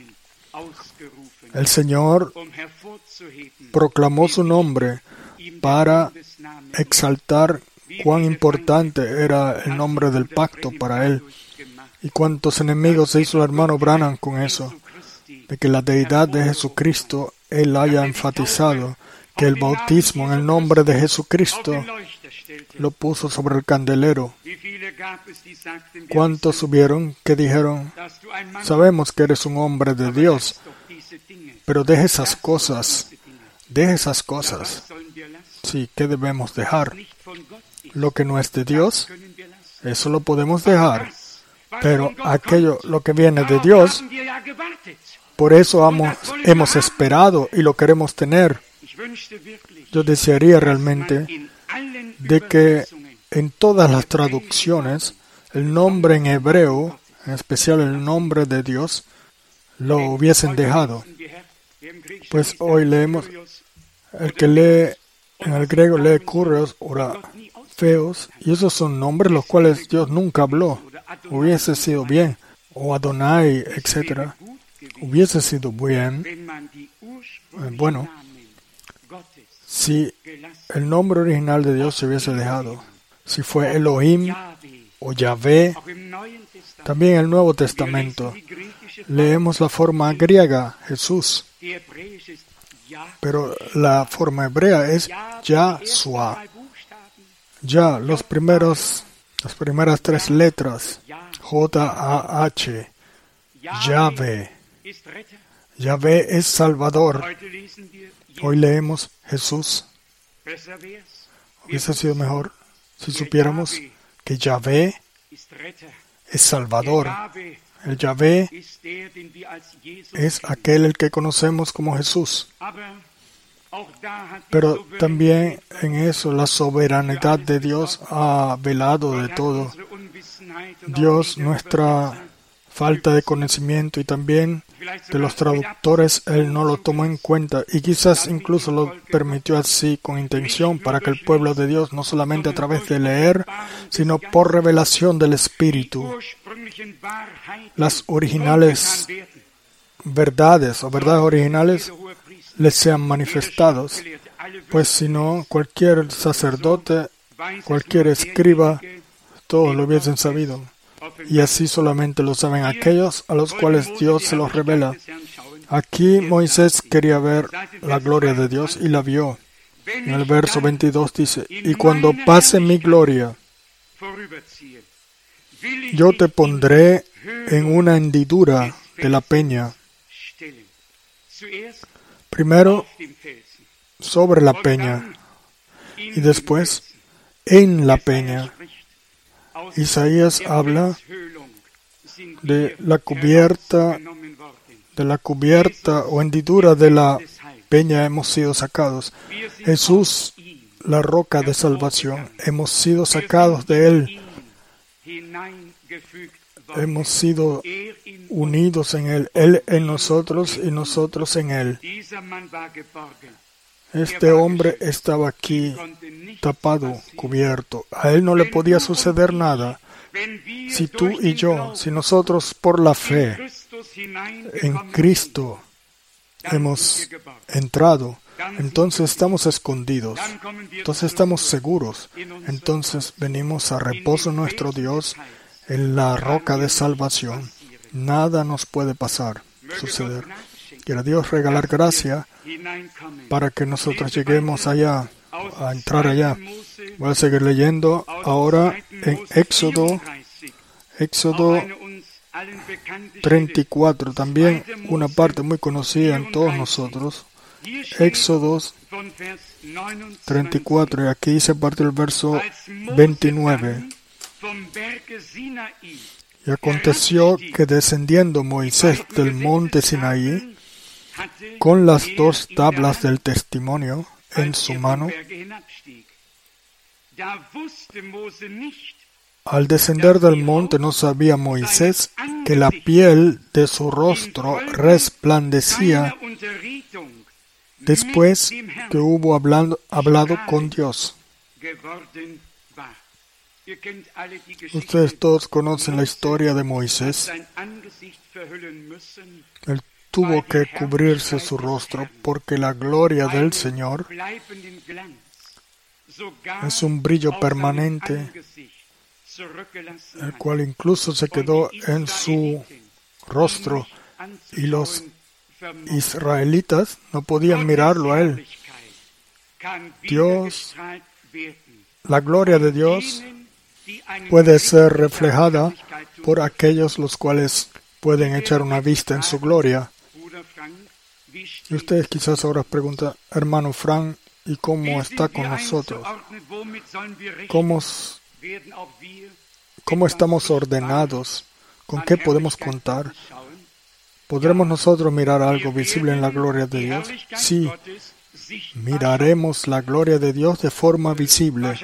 El Señor proclamó su nombre para exaltar cuán importante era el nombre del pacto para Él. Y cuántos enemigos se hizo el hermano Branham con eso, de que la deidad de Jesucristo Él haya enfatizado, que el bautismo en el nombre de Jesucristo lo puso sobre el candelero. ¿Cuántos hubieron que dijeron, sabemos que eres un hombre de Dios, pero deje esas cosas, deje esas cosas? Sí, ¿qué debemos dejar? Lo que no es de Dios, eso lo podemos dejar, pero aquello, lo que viene de Dios, por eso hemos, hemos esperado y lo queremos tener. Yo desearía realmente de que en todas las traducciones el nombre en hebreo, en especial el nombre de Dios, lo hubiesen dejado. Pues hoy leemos, el que lee en el griego lee Kurios, ora feos, y esos son nombres los cuales Dios nunca habló. Hubiese sido bien, o Adonai, etcétera. Hubiese sido bien, eh, bueno, si el nombre original de Dios se hubiese dejado, si fue Elohim o Yahvé. También en el Nuevo Testamento leemos la forma griega, Jesús, pero la forma hebrea es Yahshua. Ya, los primeros, las primeras tres letras, J A H, Yahvé. Yahvé es Salvador. Hoy leemos Jesús. Hubiese sido mejor si supiéramos que Yahvé es Salvador. El Yahvé es aquel el que conocemos como Jesús. Pero también en eso la soberanidad de Dios ha velado de todo. Dios, nuestra falta de conocimiento y también de los traductores, Él no lo tomó en cuenta y quizás incluso lo permitió así con intención para que el pueblo de Dios, no solamente a través de leer, sino por revelación del Espíritu, las originales verdades o verdades originales les sean manifestados, pues si no, cualquier sacerdote, cualquier escriba, todos lo hubiesen sabido. Y así solamente lo saben aquellos a los cuales Dios se los revela. Aquí Moisés quería ver la gloria de Dios y la vio. En el verso veintidós dice, y cuando pase mi gloria, yo te pondré en una hendidura de la peña. Primero sobre la peña y después en la peña. Isaías habla de la cubierta, de la cubierta o hendidura de la peña hemos sido sacados. Jesús, la roca de salvación, hemos sido sacados de Él. Hemos sido unidos en Él, Él en nosotros y nosotros en Él. Este hombre estaba aquí tapado, cubierto. A él no le podía suceder nada. Si tú y yo, si nosotros por la fe en Cristo hemos entrado, entonces estamos escondidos, entonces estamos seguros, entonces venimos a reposo nuestro Dios en la roca de salvación. Nada nos puede pasar, suceder. Quiera Dios regalar gracia para que nosotros lleguemos allá, a entrar allá. Voy a seguir leyendo ahora en Éxodo, Éxodo treinta y cuatro, también una parte muy conocida en todos nosotros. Éxodo treinta y cuatro, y aquí dice a partir del verso veintinueve. Y aconteció que descendiendo Moisés del monte Sinaí, con las dos tablas del testimonio en su mano, al descender del monte no sabía Moisés que la piel de su rostro resplandecía después que hubo hablando, hablado con Dios. Ustedes todos conocen la historia de Moisés. Él tuvo que cubrirse su rostro porque la gloria del Señor es un brillo permanente, el cual incluso se quedó en su rostro, y los israelitas no podían mirarlo a él. Dios, la gloria de Dios puede ser reflejada por aquellos los cuales pueden echar una vista en su gloria. Y ustedes quizás ahora preguntan, hermano Frank, ¿y cómo está con nosotros? ¿Cómo, cómo estamos ordenados? ¿Con qué podemos contar? ¿Podremos nosotros mirar algo visible en la gloria de Dios? Sí, miraremos la gloria de Dios de forma visible.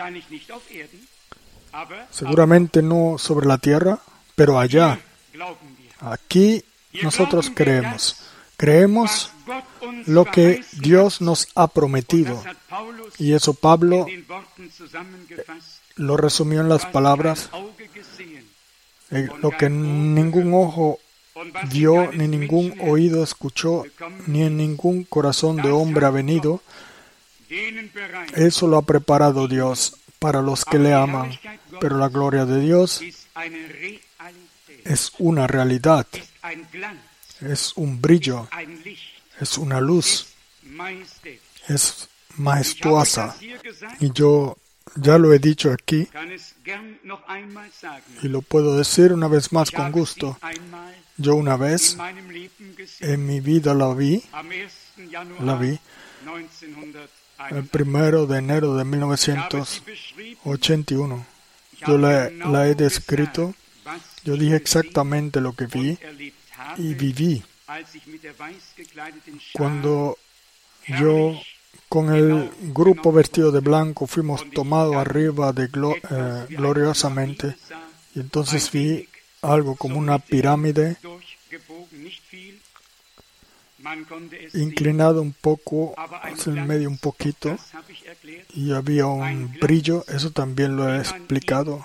Seguramente no sobre la tierra, pero allá. Aquí nosotros creemos. Creemos lo que Dios nos ha prometido. Y eso Pablo lo resumió en las palabras, eh, lo que ningún ojo vio, ni ningún oído escuchó, ni en ningún corazón de hombre ha venido. Eso lo ha preparado Dios para los que le aman. Pero la gloria de Dios es una realidad, es un brillo, es una luz, es majestuosa. Y yo ya lo he dicho aquí, y lo puedo decir una vez más con gusto. Yo una vez en mi vida la vi, la vi, el primero de enero de mil novecientos ochenta y uno. Yo la, la he descrito, yo dije exactamente lo que vi y viví. Cuando yo con el grupo vestido de blanco fuimos tomados arriba de glo, eh, gloriosamente, y entonces vi algo como una pirámide inclinado un poco hacia el medio, un poquito, y había un brillo. Eso también lo he explicado,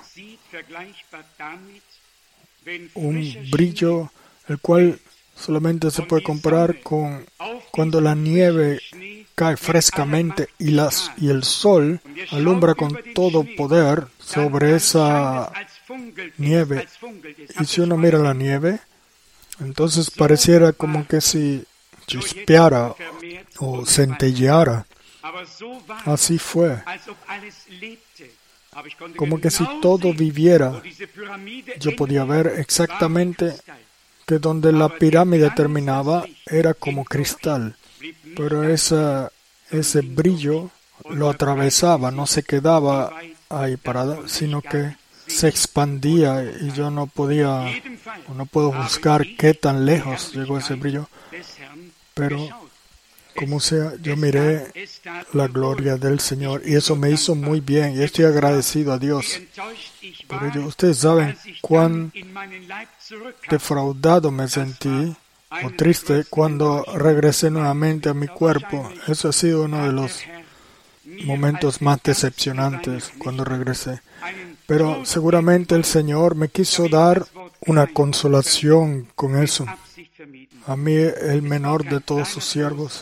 un brillo el cual solamente se puede comparar con cuando la nieve cae frescamente y, las, y el sol alumbra con todo poder sobre esa nieve. Y si uno mira la nieve, entonces pareciera como que si chispeara o centelleara. Así fue. Como que si todo viviera. Yo podía ver exactamente que donde la pirámide terminaba era como cristal, pero esa, ese brillo lo atravesaba, no se quedaba ahí parado, sino que se expandía, y yo no podía, no puedo buscar qué tan lejos llegó ese brillo, pero como sea, yo miré la gloria del Señor y eso me hizo muy bien y estoy agradecido a Dios por ello. Ustedes saben cuán defraudado me sentí o triste cuando regresé nuevamente a mi cuerpo. Eso ha sido uno de los momentos más decepcionantes cuando regresé. Pero seguramente el Señor me quiso dar una consolación con eso. A mí, el menor de todos sus siervos.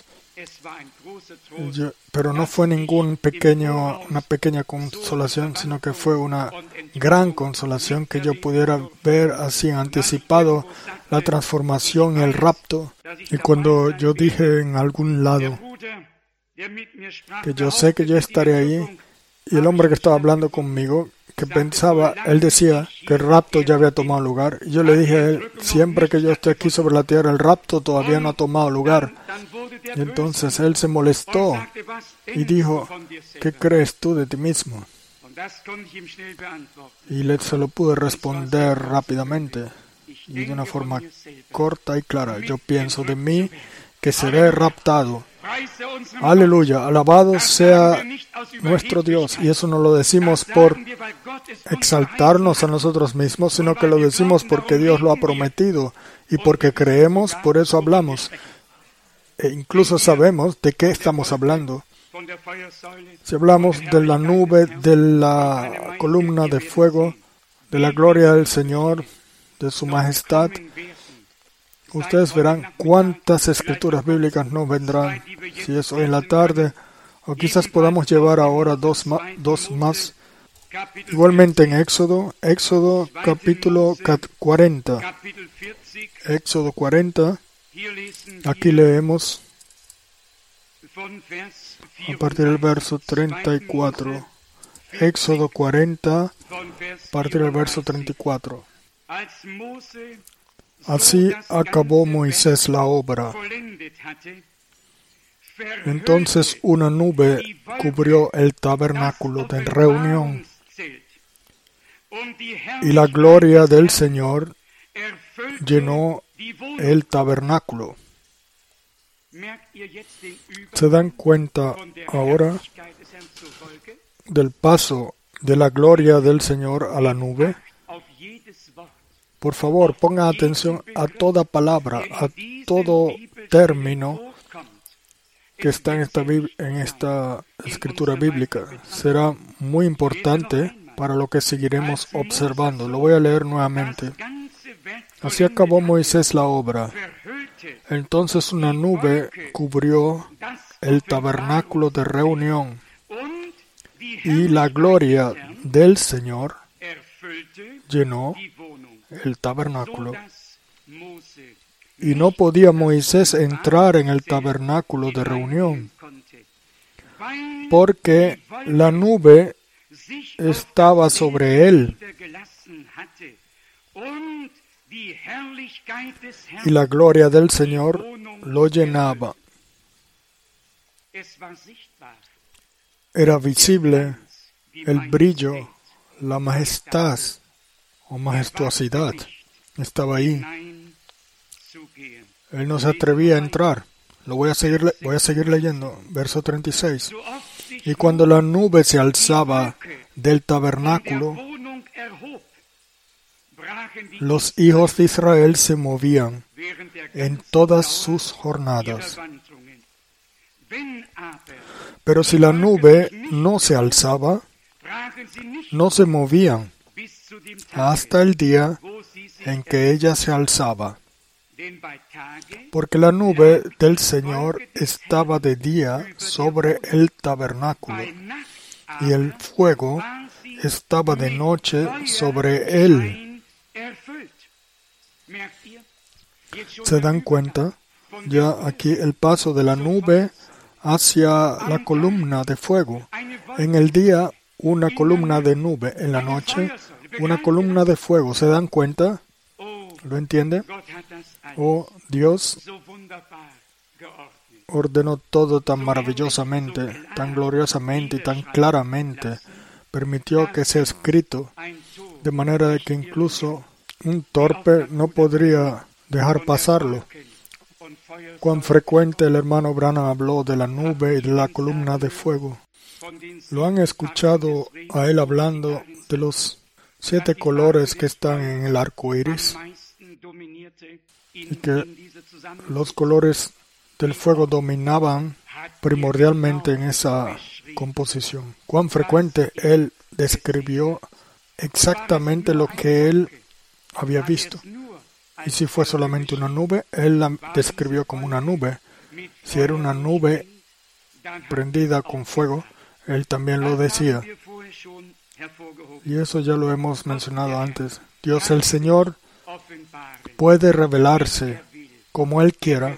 Yo, pero no fue ningún pequeño, una pequeña consolación, sino que fue una gran consolación que yo pudiera ver así anticipado la transformación y el rapto. Y cuando yo dije en algún lado que yo sé que yo estaré allí, y el hombre que estaba hablando conmigo, que pensaba, él decía que el rapto ya había tomado lugar. Y yo le dije a él, siempre que yo esté aquí sobre la tierra, el rapto todavía no ha tomado lugar. Y entonces él se molestó y dijo, ¿qué crees tú de ti mismo? Y le, se lo pude responder rápidamente y de una forma corta y clara. Yo pienso de mí que seré raptado. Aleluya, alabado sea nuestro Dios. Y eso no lo decimos por exaltarnos a nosotros mismos, sino que lo decimos porque Dios lo ha prometido y porque creemos, por eso hablamos. E incluso sabemos de qué estamos hablando. Si hablamos de la nube, de la columna de fuego, de la gloria del Señor, de su majestad, ustedes verán cuántas escrituras bíblicas no vendrán, si es hoy en la tarde, o quizás podamos llevar ahora dos, ma- dos más. Igualmente en Éxodo, Éxodo capítulo cuarenta. Éxodo cuarenta, aquí leemos a partir del verso treinta y cuatro. Éxodo cuarenta, a partir del verso treinta y cuatro. Así acabó Moisés la obra. Entonces una nube cubrió el tabernáculo de reunión, y la gloria del Señor llenó el tabernáculo. ¿Se dan cuenta ahora del paso de la gloria del Señor a la nube? Por favor, pongan atención a toda palabra, a todo término que está en esta, en esta escritura bíblica. Será muy importante para lo que seguiremos observando. Lo voy a leer nuevamente. Así acabó Moisés la obra. Entonces una nube cubrió el tabernáculo de reunión, y la gloria del Señor llenó el tabernáculo. Y no podía Moisés entrar en el tabernáculo de reunión, porque la nube estaba sobre él, y la gloria del Señor lo llenaba. Era visible el brillo, la majestad o majestuosidad. Estaba ahí. Él no se atrevía a entrar. Lo voy a seguir, voy a seguir leyendo. Verso treinta y seis. Y cuando la nube se alzaba del tabernáculo, los hijos de Israel se movían en todas sus jornadas. Pero si la nube no se alzaba, no se movían hasta el día en que ella se alzaba, porque la nube del Señor estaba de día sobre el tabernáculo, y el fuego estaba de noche sobre él. ¿Se dan cuenta? Ya aquí el paso de la nube hacia la columna de fuego. En el día, una columna de nube. En la noche, una columna de fuego. ¿Se dan cuenta? ¿Lo entiende? Oh, Dios ordenó todo tan maravillosamente, tan gloriosamente y tan claramente. Permitió que sea escrito, de manera de que incluso un torpe no podría dejar pasarlo. Cuán frecuente el hermano Branham habló de la nube y de la columna de fuego. Lo han escuchado a él hablando de los siete colores que están en el arco iris, y que los colores del fuego dominaban primordialmente en esa composición. Cuán frecuente él describió exactamente lo que él había visto. Y si fue solamente una nube, él la describió como una nube. Si era una nube prendida con fuego, él también lo decía. Y eso ya lo hemos mencionado antes. Dios el Señor puede revelarse como Él quiera.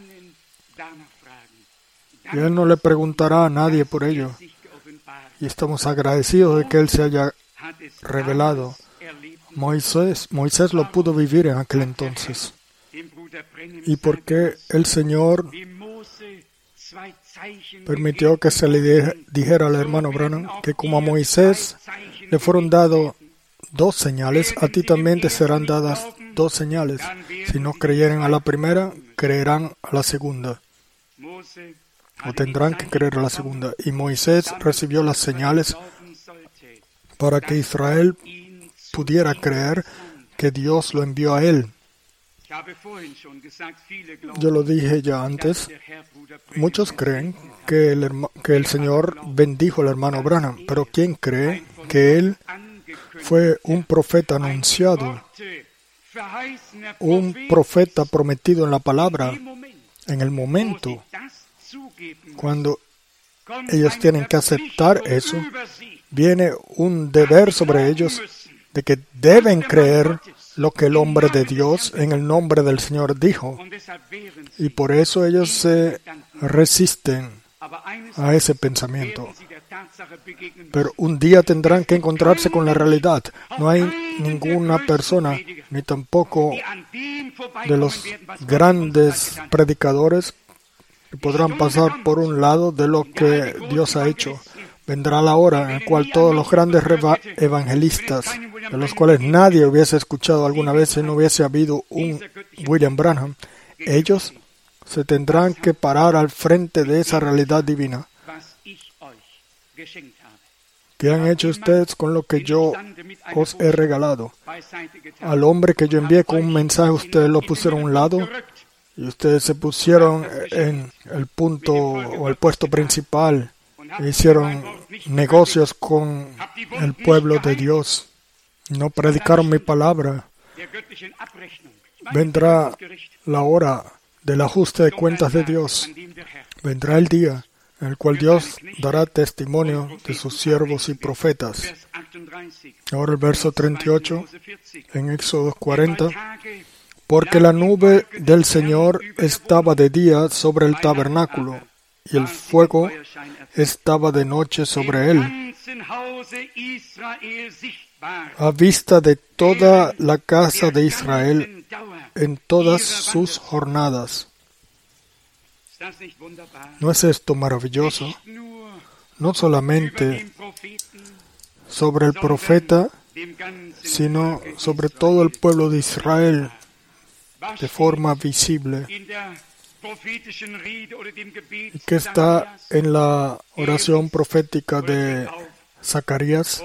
Y Él no le preguntará a nadie por ello. Y estamos agradecidos de que Él se haya revelado. Moisés, Moisés lo pudo vivir en aquel entonces. ¿Y por qué el Señor permitió que se le dijera al hermano Branham que como a Moisés le fueron dados dos señales, a ti también te serán dadas dos señales? Si no creyeren a la primera, creerán a la segunda. O tendrán que creer a la segunda. Y Moisés recibió las señales para que Israel pudiera creer que Dios lo envió a él. Yo lo dije ya antes, muchos creen que el, que el Señor bendijo al hermano Branham, pero ¿quién cree que él fue un profeta anunciado, un profeta prometido en la palabra? En el momento cuando ellos tienen que aceptar eso, viene un deber sobre ellos de que deben creer lo que el hombre de Dios en el nombre del Señor dijo. Y por eso ellos se resisten a ese pensamiento. Pero un día tendrán que encontrarse con la realidad. No hay ninguna persona, ni tampoco de los grandes predicadores, que podrán pasar por un lado de lo que Dios ha hecho. Vendrá la hora en la cual todos los grandes evangelistas, de los cuales nadie hubiese escuchado alguna vez si no hubiese habido un William Branham, ellos se tendrán que parar al frente de esa realidad divina. ¿Qué han hecho ustedes con lo que yo os he regalado? Al hombre que yo envié con un mensaje, ustedes lo pusieron a un lado y ustedes se pusieron en el punto o el puesto principal. Hicieron negocios con el pueblo de Dios. No predicaron mi palabra. Vendrá la hora del ajuste de cuentas de Dios. Vendrá el día en el cual Dios dará testimonio de sus siervos y profetas. Ahora el verso treinta y ocho en Éxodo cuarenta. Porque la nube del Señor estaba de día sobre el tabernáculo, y el fuego estaba de noche sobre él, a vista de toda la casa de Israel en todas sus jornadas. ¿No es esto maravilloso? No solamente sobre el profeta, sino sobre todo el pueblo de Israel de forma visible, que está en la oración profética de Zacarías.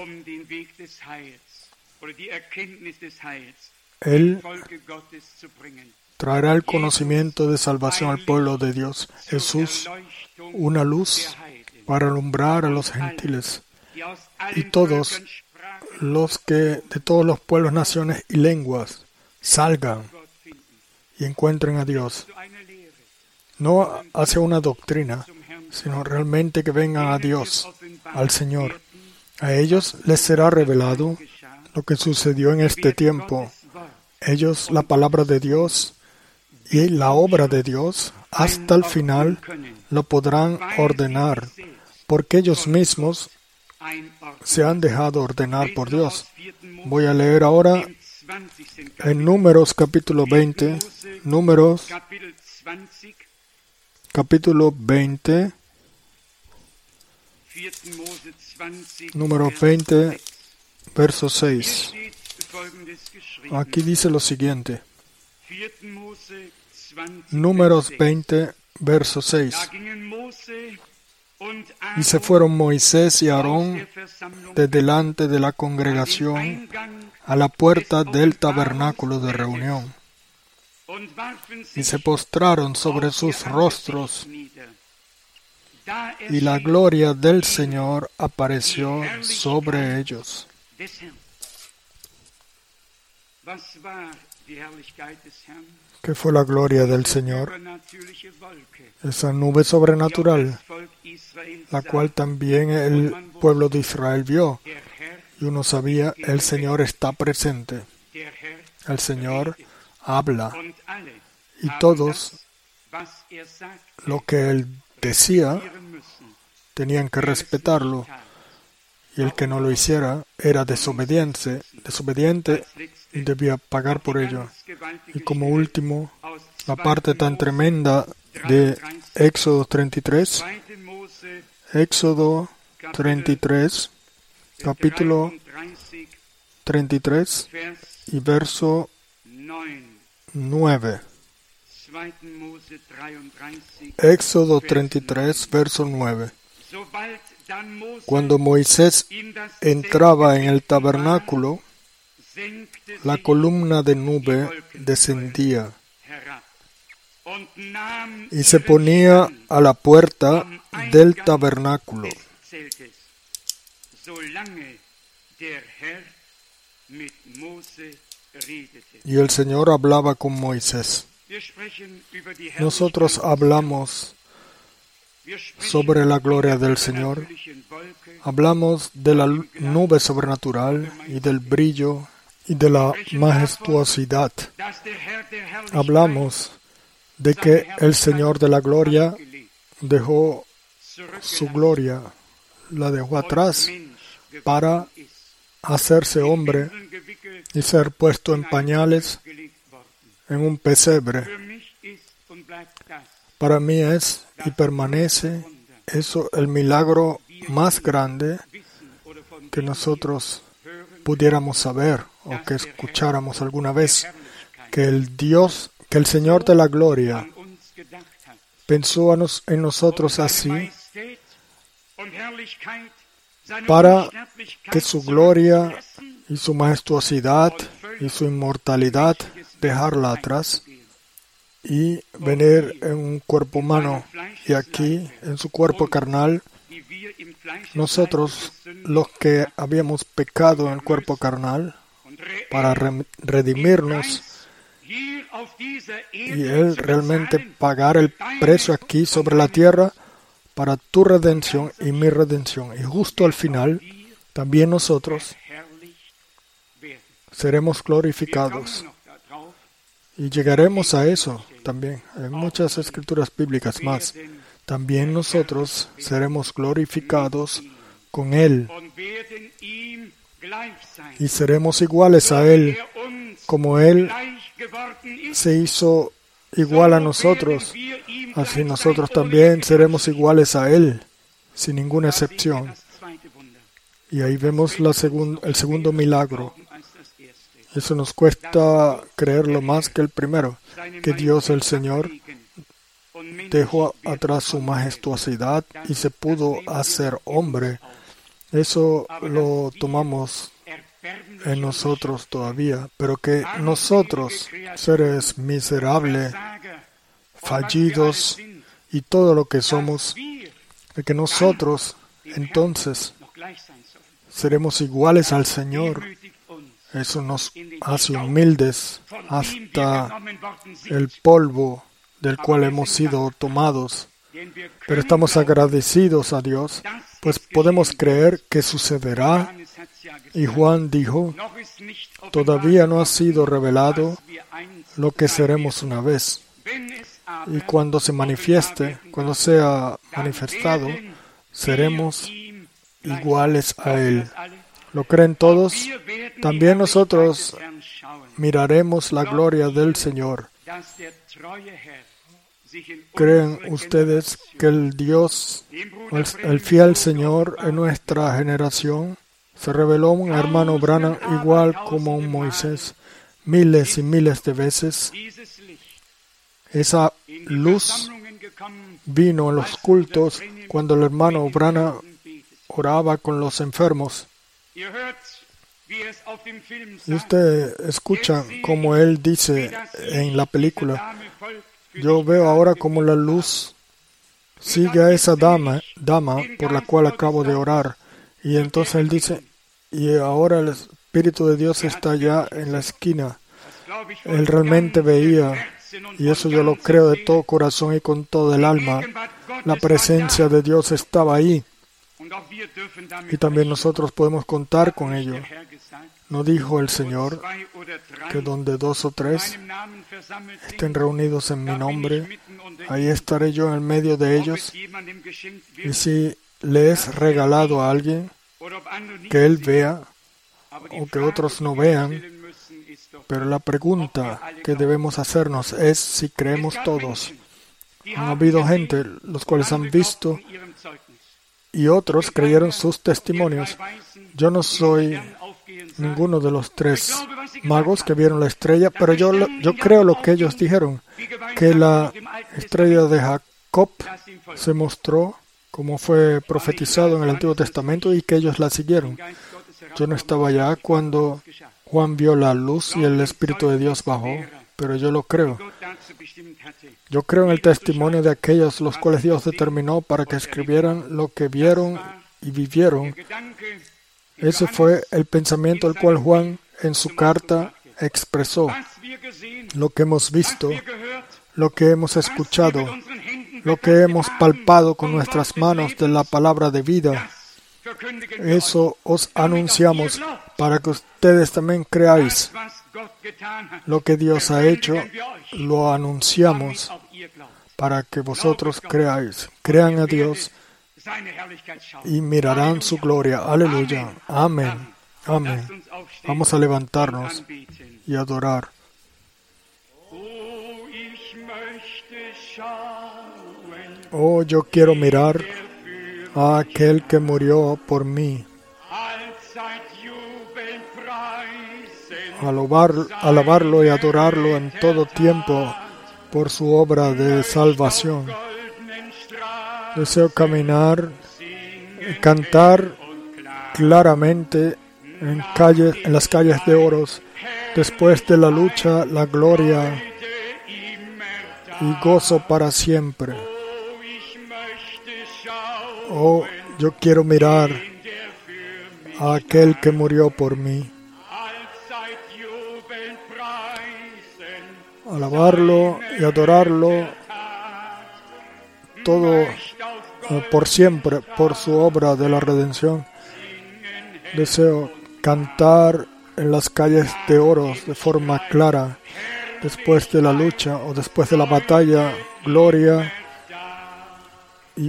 Él traerá el conocimiento de salvación al pueblo de Dios. Jesús, una luz para alumbrar a los gentiles. Y todos los que de todos los pueblos, naciones y lenguas salgan y encuentren a Dios. No hacia una doctrina, sino realmente que vengan a Dios, al Señor. A ellos les será revelado lo que sucedió en este tiempo. Ellos, la palabra de Dios y la obra de Dios, hasta el final, lo podrán ordenar, porque ellos mismos se han dejado ordenar por Dios. Voy a leer ahora en Números capítulo veinte, Números capítulo veinte, Número veinte, verso seis. Aquí dice lo siguiente. Números veinte, verso seis. Y se fueron Moisés y Aarón de delante de la congregación a la puerta del tabernáculo de reunión, y se postraron sobre sus rostros, y la gloria del Señor apareció sobre ellos. ¿Qué fue la gloria del Señor? Esa nube sobrenatural, la cual también el pueblo de Israel vio. Y uno sabía, el Señor está presente. El Señor habla. Y todos, lo que Él decía, tenían que respetarlo. Y el que no lo hiciera era desobediente, desobediente y debía pagar por ello. Y como último, la parte tan tremenda de Éxodo treinta y tres, Éxodo treinta y tres, capítulo treinta y tres y verso nueve. Éxodo treinta y tres, verso nueve. Cuando Moisés entraba en el tabernáculo, la columna de nube descendía y se ponía a la puerta del tabernáculo. Y el Señor hablaba con Moisés. Nosotros hablamos sobre la gloria del Señor. Hablamos de la nube sobrenatural y del brillo y de la majestuosidad. Hablamos de que el Señor de la gloria dejó su gloria, la dejó atrás para hacerse hombre y ser puesto en pañales en un pesebre. Para mí es y permanece eso el milagro más grande que nosotros pudiéramos saber o que escucháramos alguna vez, que el Dios, que el Señor de la gloria pensó a nos, en nosotros así para que su gloria y su majestuosidad y su inmortalidad dejarla atrás y venir en un cuerpo humano. Y aquí, en su cuerpo carnal, nosotros, los que habíamos pecado en el cuerpo carnal, para redimirnos, y Él realmente pagar el precio aquí sobre la tierra para tu redención y mi redención. Y justo al final, también nosotros seremos glorificados. Y llegaremos a eso también. Hay muchas escrituras bíblicas más. También nosotros seremos glorificados con Él. Y seremos iguales a Él, como Él se hizo igual a nosotros. Así nosotros también seremos iguales a Él, sin ninguna excepción. Y ahí vemos la segun, el segundo milagro. Eso nos cuesta creerlo más que el primero, que Dios el Señor dejó atrás su majestuosidad y se pudo hacer hombre. Eso lo tomamos en nosotros todavía, pero que nosotros, seres miserables, fallidos y todo lo que somos, de que nosotros entonces seremos iguales al Señor. Eso nos hace humildes hasta el polvo del cual hemos sido tomados. Pero estamos agradecidos a Dios, pues podemos creer que sucederá. Y Juan dijo, todavía no ha sido revelado lo que seremos una vez. Y cuando se manifieste, cuando sea manifestado, seremos iguales a Él. ¿Lo creen todos? También nosotros miraremos la gloria del Señor. ¿Creen ustedes que el Dios, el, el fiel Señor en nuestra generación, se reveló a un hermano Branham igual como a un Moisés miles y miles de veces? Esa luz vino en los cultos cuando el hermano Branham oraba con los enfermos. Y usted escucha como él dice en la película, yo veo ahora como la luz sigue a esa dama, dama por la cual acabo de orar. Y entonces él dice, y ahora les Espíritu de Dios está allá en la esquina. Él realmente veía, y eso yo lo creo de todo corazón y con todo el alma, la presencia de Dios estaba ahí. Y también nosotros podemos contar con ello. ¿No dijo el Señor que donde dos o tres estén reunidos en mi nombre, ahí estaré yo en el medio de ellos? Y si le es regalado a alguien, que él vea o que otros no vean, pero la pregunta que debemos hacernos es si creemos todos. Han habido gente, los cuales han visto, y otros creyeron sus testimonios. Yo no soy ninguno de los tres magos que vieron la estrella, pero yo, yo creo lo que ellos dijeron, que la estrella de Jacob se mostró como fue profetizado en el Antiguo Testamento y que ellos la siguieron. Yo no estaba allá cuando Juan vio la luz y el Espíritu de Dios bajó, pero yo lo creo. Yo creo en el testimonio de aquellos los cuales Dios determinó para que escribieran lo que vieron y vivieron. Ese fue el pensamiento el cual Juan en su carta expresó. Lo que hemos visto, lo que hemos escuchado, lo que hemos palpado con nuestras manos de la palabra de vida. Eso os anunciamos para que ustedes también creáis. Lo que Dios ha hecho, lo anunciamos para que vosotros creáis. Crean a Dios y mirarán su gloria. Aleluya. Amén. Amén. Vamos a levantarnos y adorar. Oh, yo quiero mirar a aquel que murió por mí. Alabar, alabarlo y adorarlo en todo tiempo por su obra de salvación. Deseo caminar, cantar claramente en, calles, en las calles de oros. Después de la lucha, la gloria y gozo para siempre. Oh, yo quiero mirar a aquel que murió por mí. Alabarlo y adorarlo todo eh, por siempre, por su obra de la redención. Deseo cantar en las calles de oro de forma clara, después de la lucha o después de la batalla, gloria y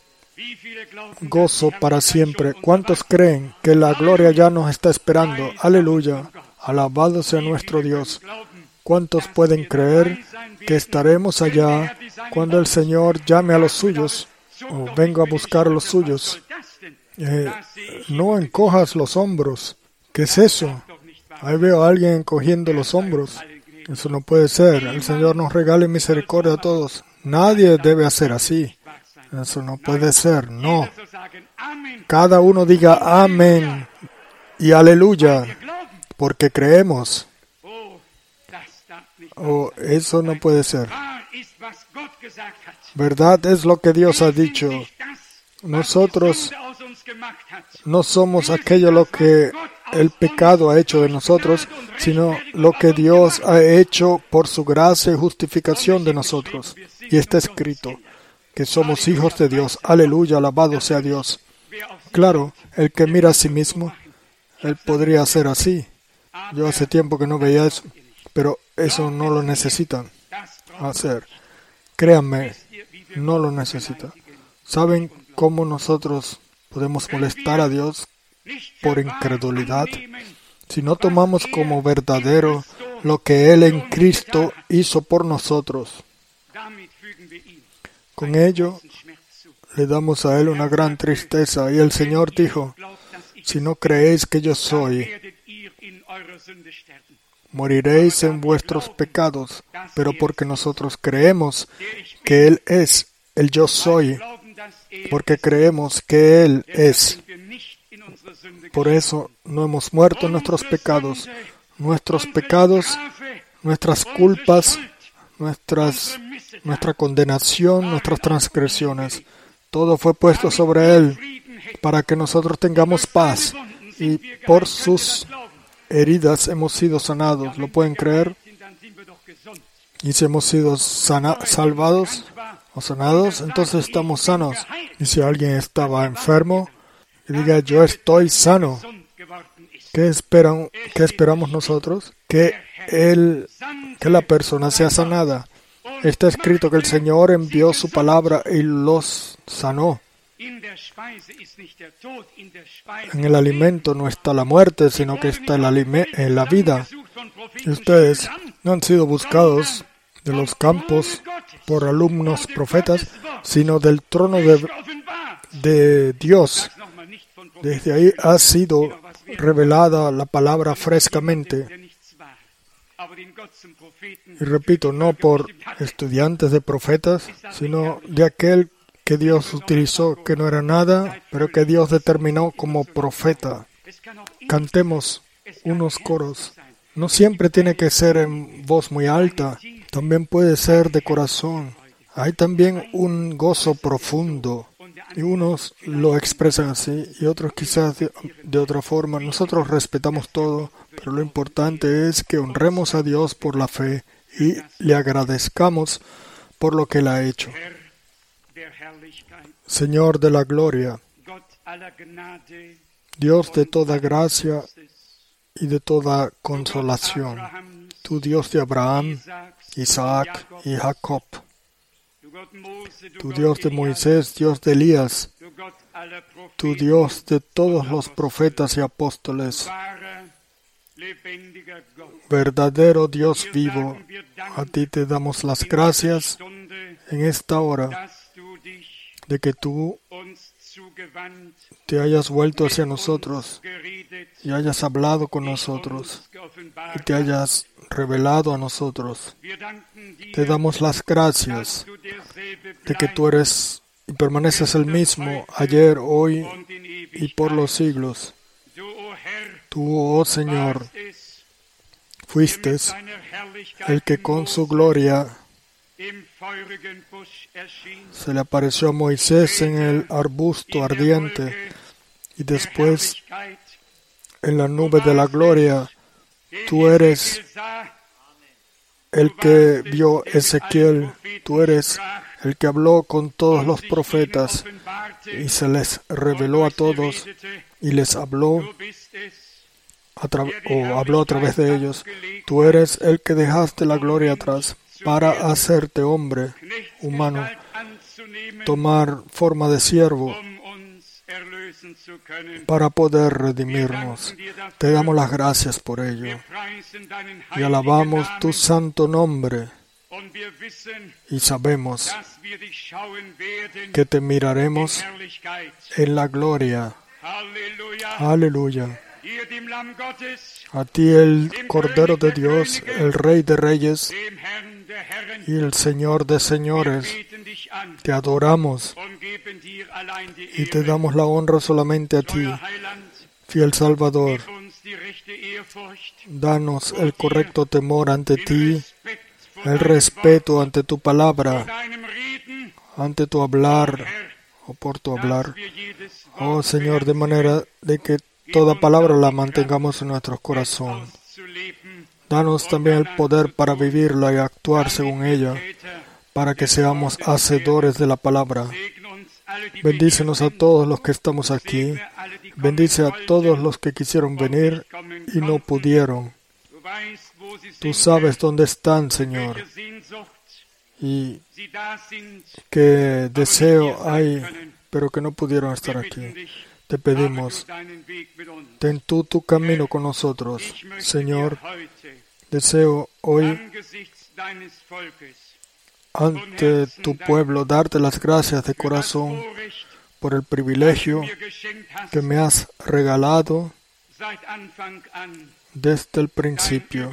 gozo para siempre. ¿Cuántos creen que la gloria ya nos está esperando? Aleluya, alabado sea nuestro Dios. ¿Cuántos pueden creer que estaremos allá cuando el Señor llame a los suyos o venga a buscar a los suyos? Eh, no encojas los hombros. ¿Qué es eso? Ahí veo a alguien encogiendo los hombros. Eso no puede ser. El Señor nos regale misericordia a todos. Nadie debe hacer así. Eso no puede ser. No. Cada uno diga amén y aleluya, porque creemos. Oh, eso no puede ser. Verdad es lo que Dios ha dicho. Nosotros no somos aquello lo que el pecado ha hecho de nosotros, sino lo que Dios ha hecho por su gracia y justificación de nosotros. Y está escrito que somos hijos de Dios. Aleluya, alabado sea Dios. Claro, el que mira a sí mismo, él podría hacer así. Yo hace tiempo que no veía eso, pero eso no lo necesitan hacer. Créanme, no lo necesitan. ¿Saben cómo nosotros podemos molestar a Dios por incredulidad? Si no tomamos como verdadero lo que Él en Cristo hizo por nosotros, con ello le damos a Él una gran tristeza. Y el Señor dijo, si no creéis que yo soy, moriréis en vuestros pecados, pero porque nosotros creemos que Él es el yo soy, porque creemos que Él es. Por eso no hemos muerto en nuestros pecados. Nuestros pecados, nuestras culpas, nuestras, nuestra condenación, nuestras transgresiones, todo fue puesto sobre Él para que nosotros tengamos paz. Y por sus heridas hemos sido sanados. ¿Lo pueden creer? Y si hemos sido sana, salvados o sanados, entonces estamos sanos. Y si alguien estaba enfermo, que diga, yo estoy sano. ¿Qué esperan, qué esperamos nosotros? Que, el, que la persona sea sanada. Está escrito que el Señor envió su palabra y los sanó. En el alimento no está la muerte, sino que está el alime- en la vida. Y ustedes no han sido buscados de los campos por alumnos profetas, sino del trono de, de Dios. Desde ahí ha sido revelada la palabra frescamente. Y repito, no por estudiantes de profetas, sino de aquel que Dios utilizó, que no era nada, pero que Dios determinó como profeta. Cantemos unos coros. No siempre tiene que ser en voz muy alta, también puede ser de corazón. Hay también un gozo profundo, y unos lo expresan así, y otros quizás de, de otra forma. Nosotros respetamos todo, pero lo importante es que honremos a Dios por la fe y le agradezcamos por lo que Él ha hecho. Señor de la gloria, Dios de toda gracia y de toda consolación, tú Dios de Abraham, Isaac y Jacob, tú Dios de Moisés, Dios de Elías, tú Dios de todos los profetas y apóstoles, verdadero Dios vivo, a ti te damos las gracias en esta hora de que tú te hayas vuelto hacia nosotros y hayas hablado con nosotros y te hayas revelado a nosotros. Te damos las gracias de que tú eres y permaneces el mismo ayer, hoy y por los siglos. Tú, oh Señor, fuiste el que con su gloria se le apareció a Moisés en el arbusto ardiente y después en la nube de la gloria. Tú eres el que vio Ezequiel, tú eres el que habló con todos los profetas y se les reveló a todos y les habló a tra- o habló a través de ellos. Tú eres el que dejaste la gloria atrás para hacerte hombre humano, tomar forma de siervo para poder redimirnos. Te damos las gracias por ello y alabamos tu santo nombre y sabemos que te miraremos en la gloria. Aleluya. A ti el Cordero de Dios, el Rey de Reyes y el Señor de Señores, te adoramos y te damos la honra solamente a ti, fiel Salvador. Danos el correcto temor ante ti, el respeto ante tu palabra, ante tu hablar o por tu hablar. Oh Señor, de manera de que toda palabra la mantengamos en nuestro corazón. Danos también el poder para vivirla y actuar según ella, para que seamos hacedores de la palabra. Bendícenos a todos los que estamos aquí. Bendice a todos los que quisieron venir y no pudieron. Tú sabes dónde están, Señor, y qué deseo hay, pero que no pudieron estar aquí. Te pedimos, ten tú tu camino con nosotros. Señor, deseo hoy ante tu pueblo darte las gracias de corazón por el privilegio que me has regalado desde el principio,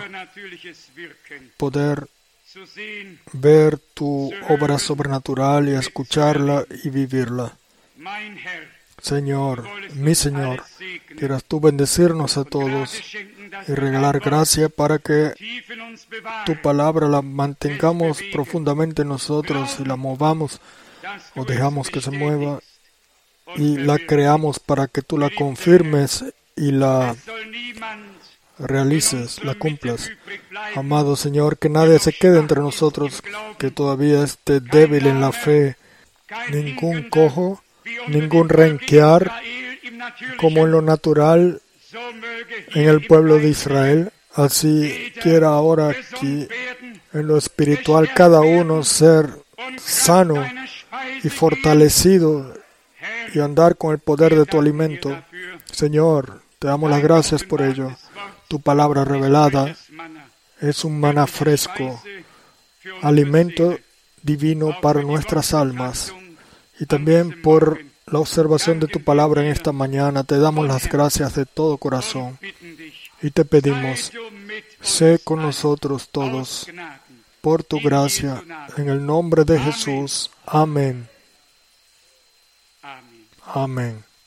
poder ver tu obra sobrenatural y escucharla y vivirla. Señor, mi Señor, quieras tú bendecirnos a todos y regalar gracia para que tu palabra la mantengamos profundamente en nosotros y la movamos o dejamos que se mueva y la creamos para que tú la confirmes y la realices, la cumplas. Amado Señor, que nadie se quede entre nosotros que todavía esté débil en la fe, ningún cojo, ningún renquear, como en lo natural en el pueblo de Israel. Así quiera ahora aquí, en lo espiritual, cada uno ser sano y fortalecido y andar con el poder de tu alimento. Señor, te damos las gracias por ello. Tu palabra revelada es un maná fresco, alimento divino para nuestras almas. Y también por la observación de tu palabra en esta mañana, te damos las gracias de todo corazón. Y te pedimos, sé con nosotros todos, por tu gracia, en el nombre de Jesús. Amén. Amén.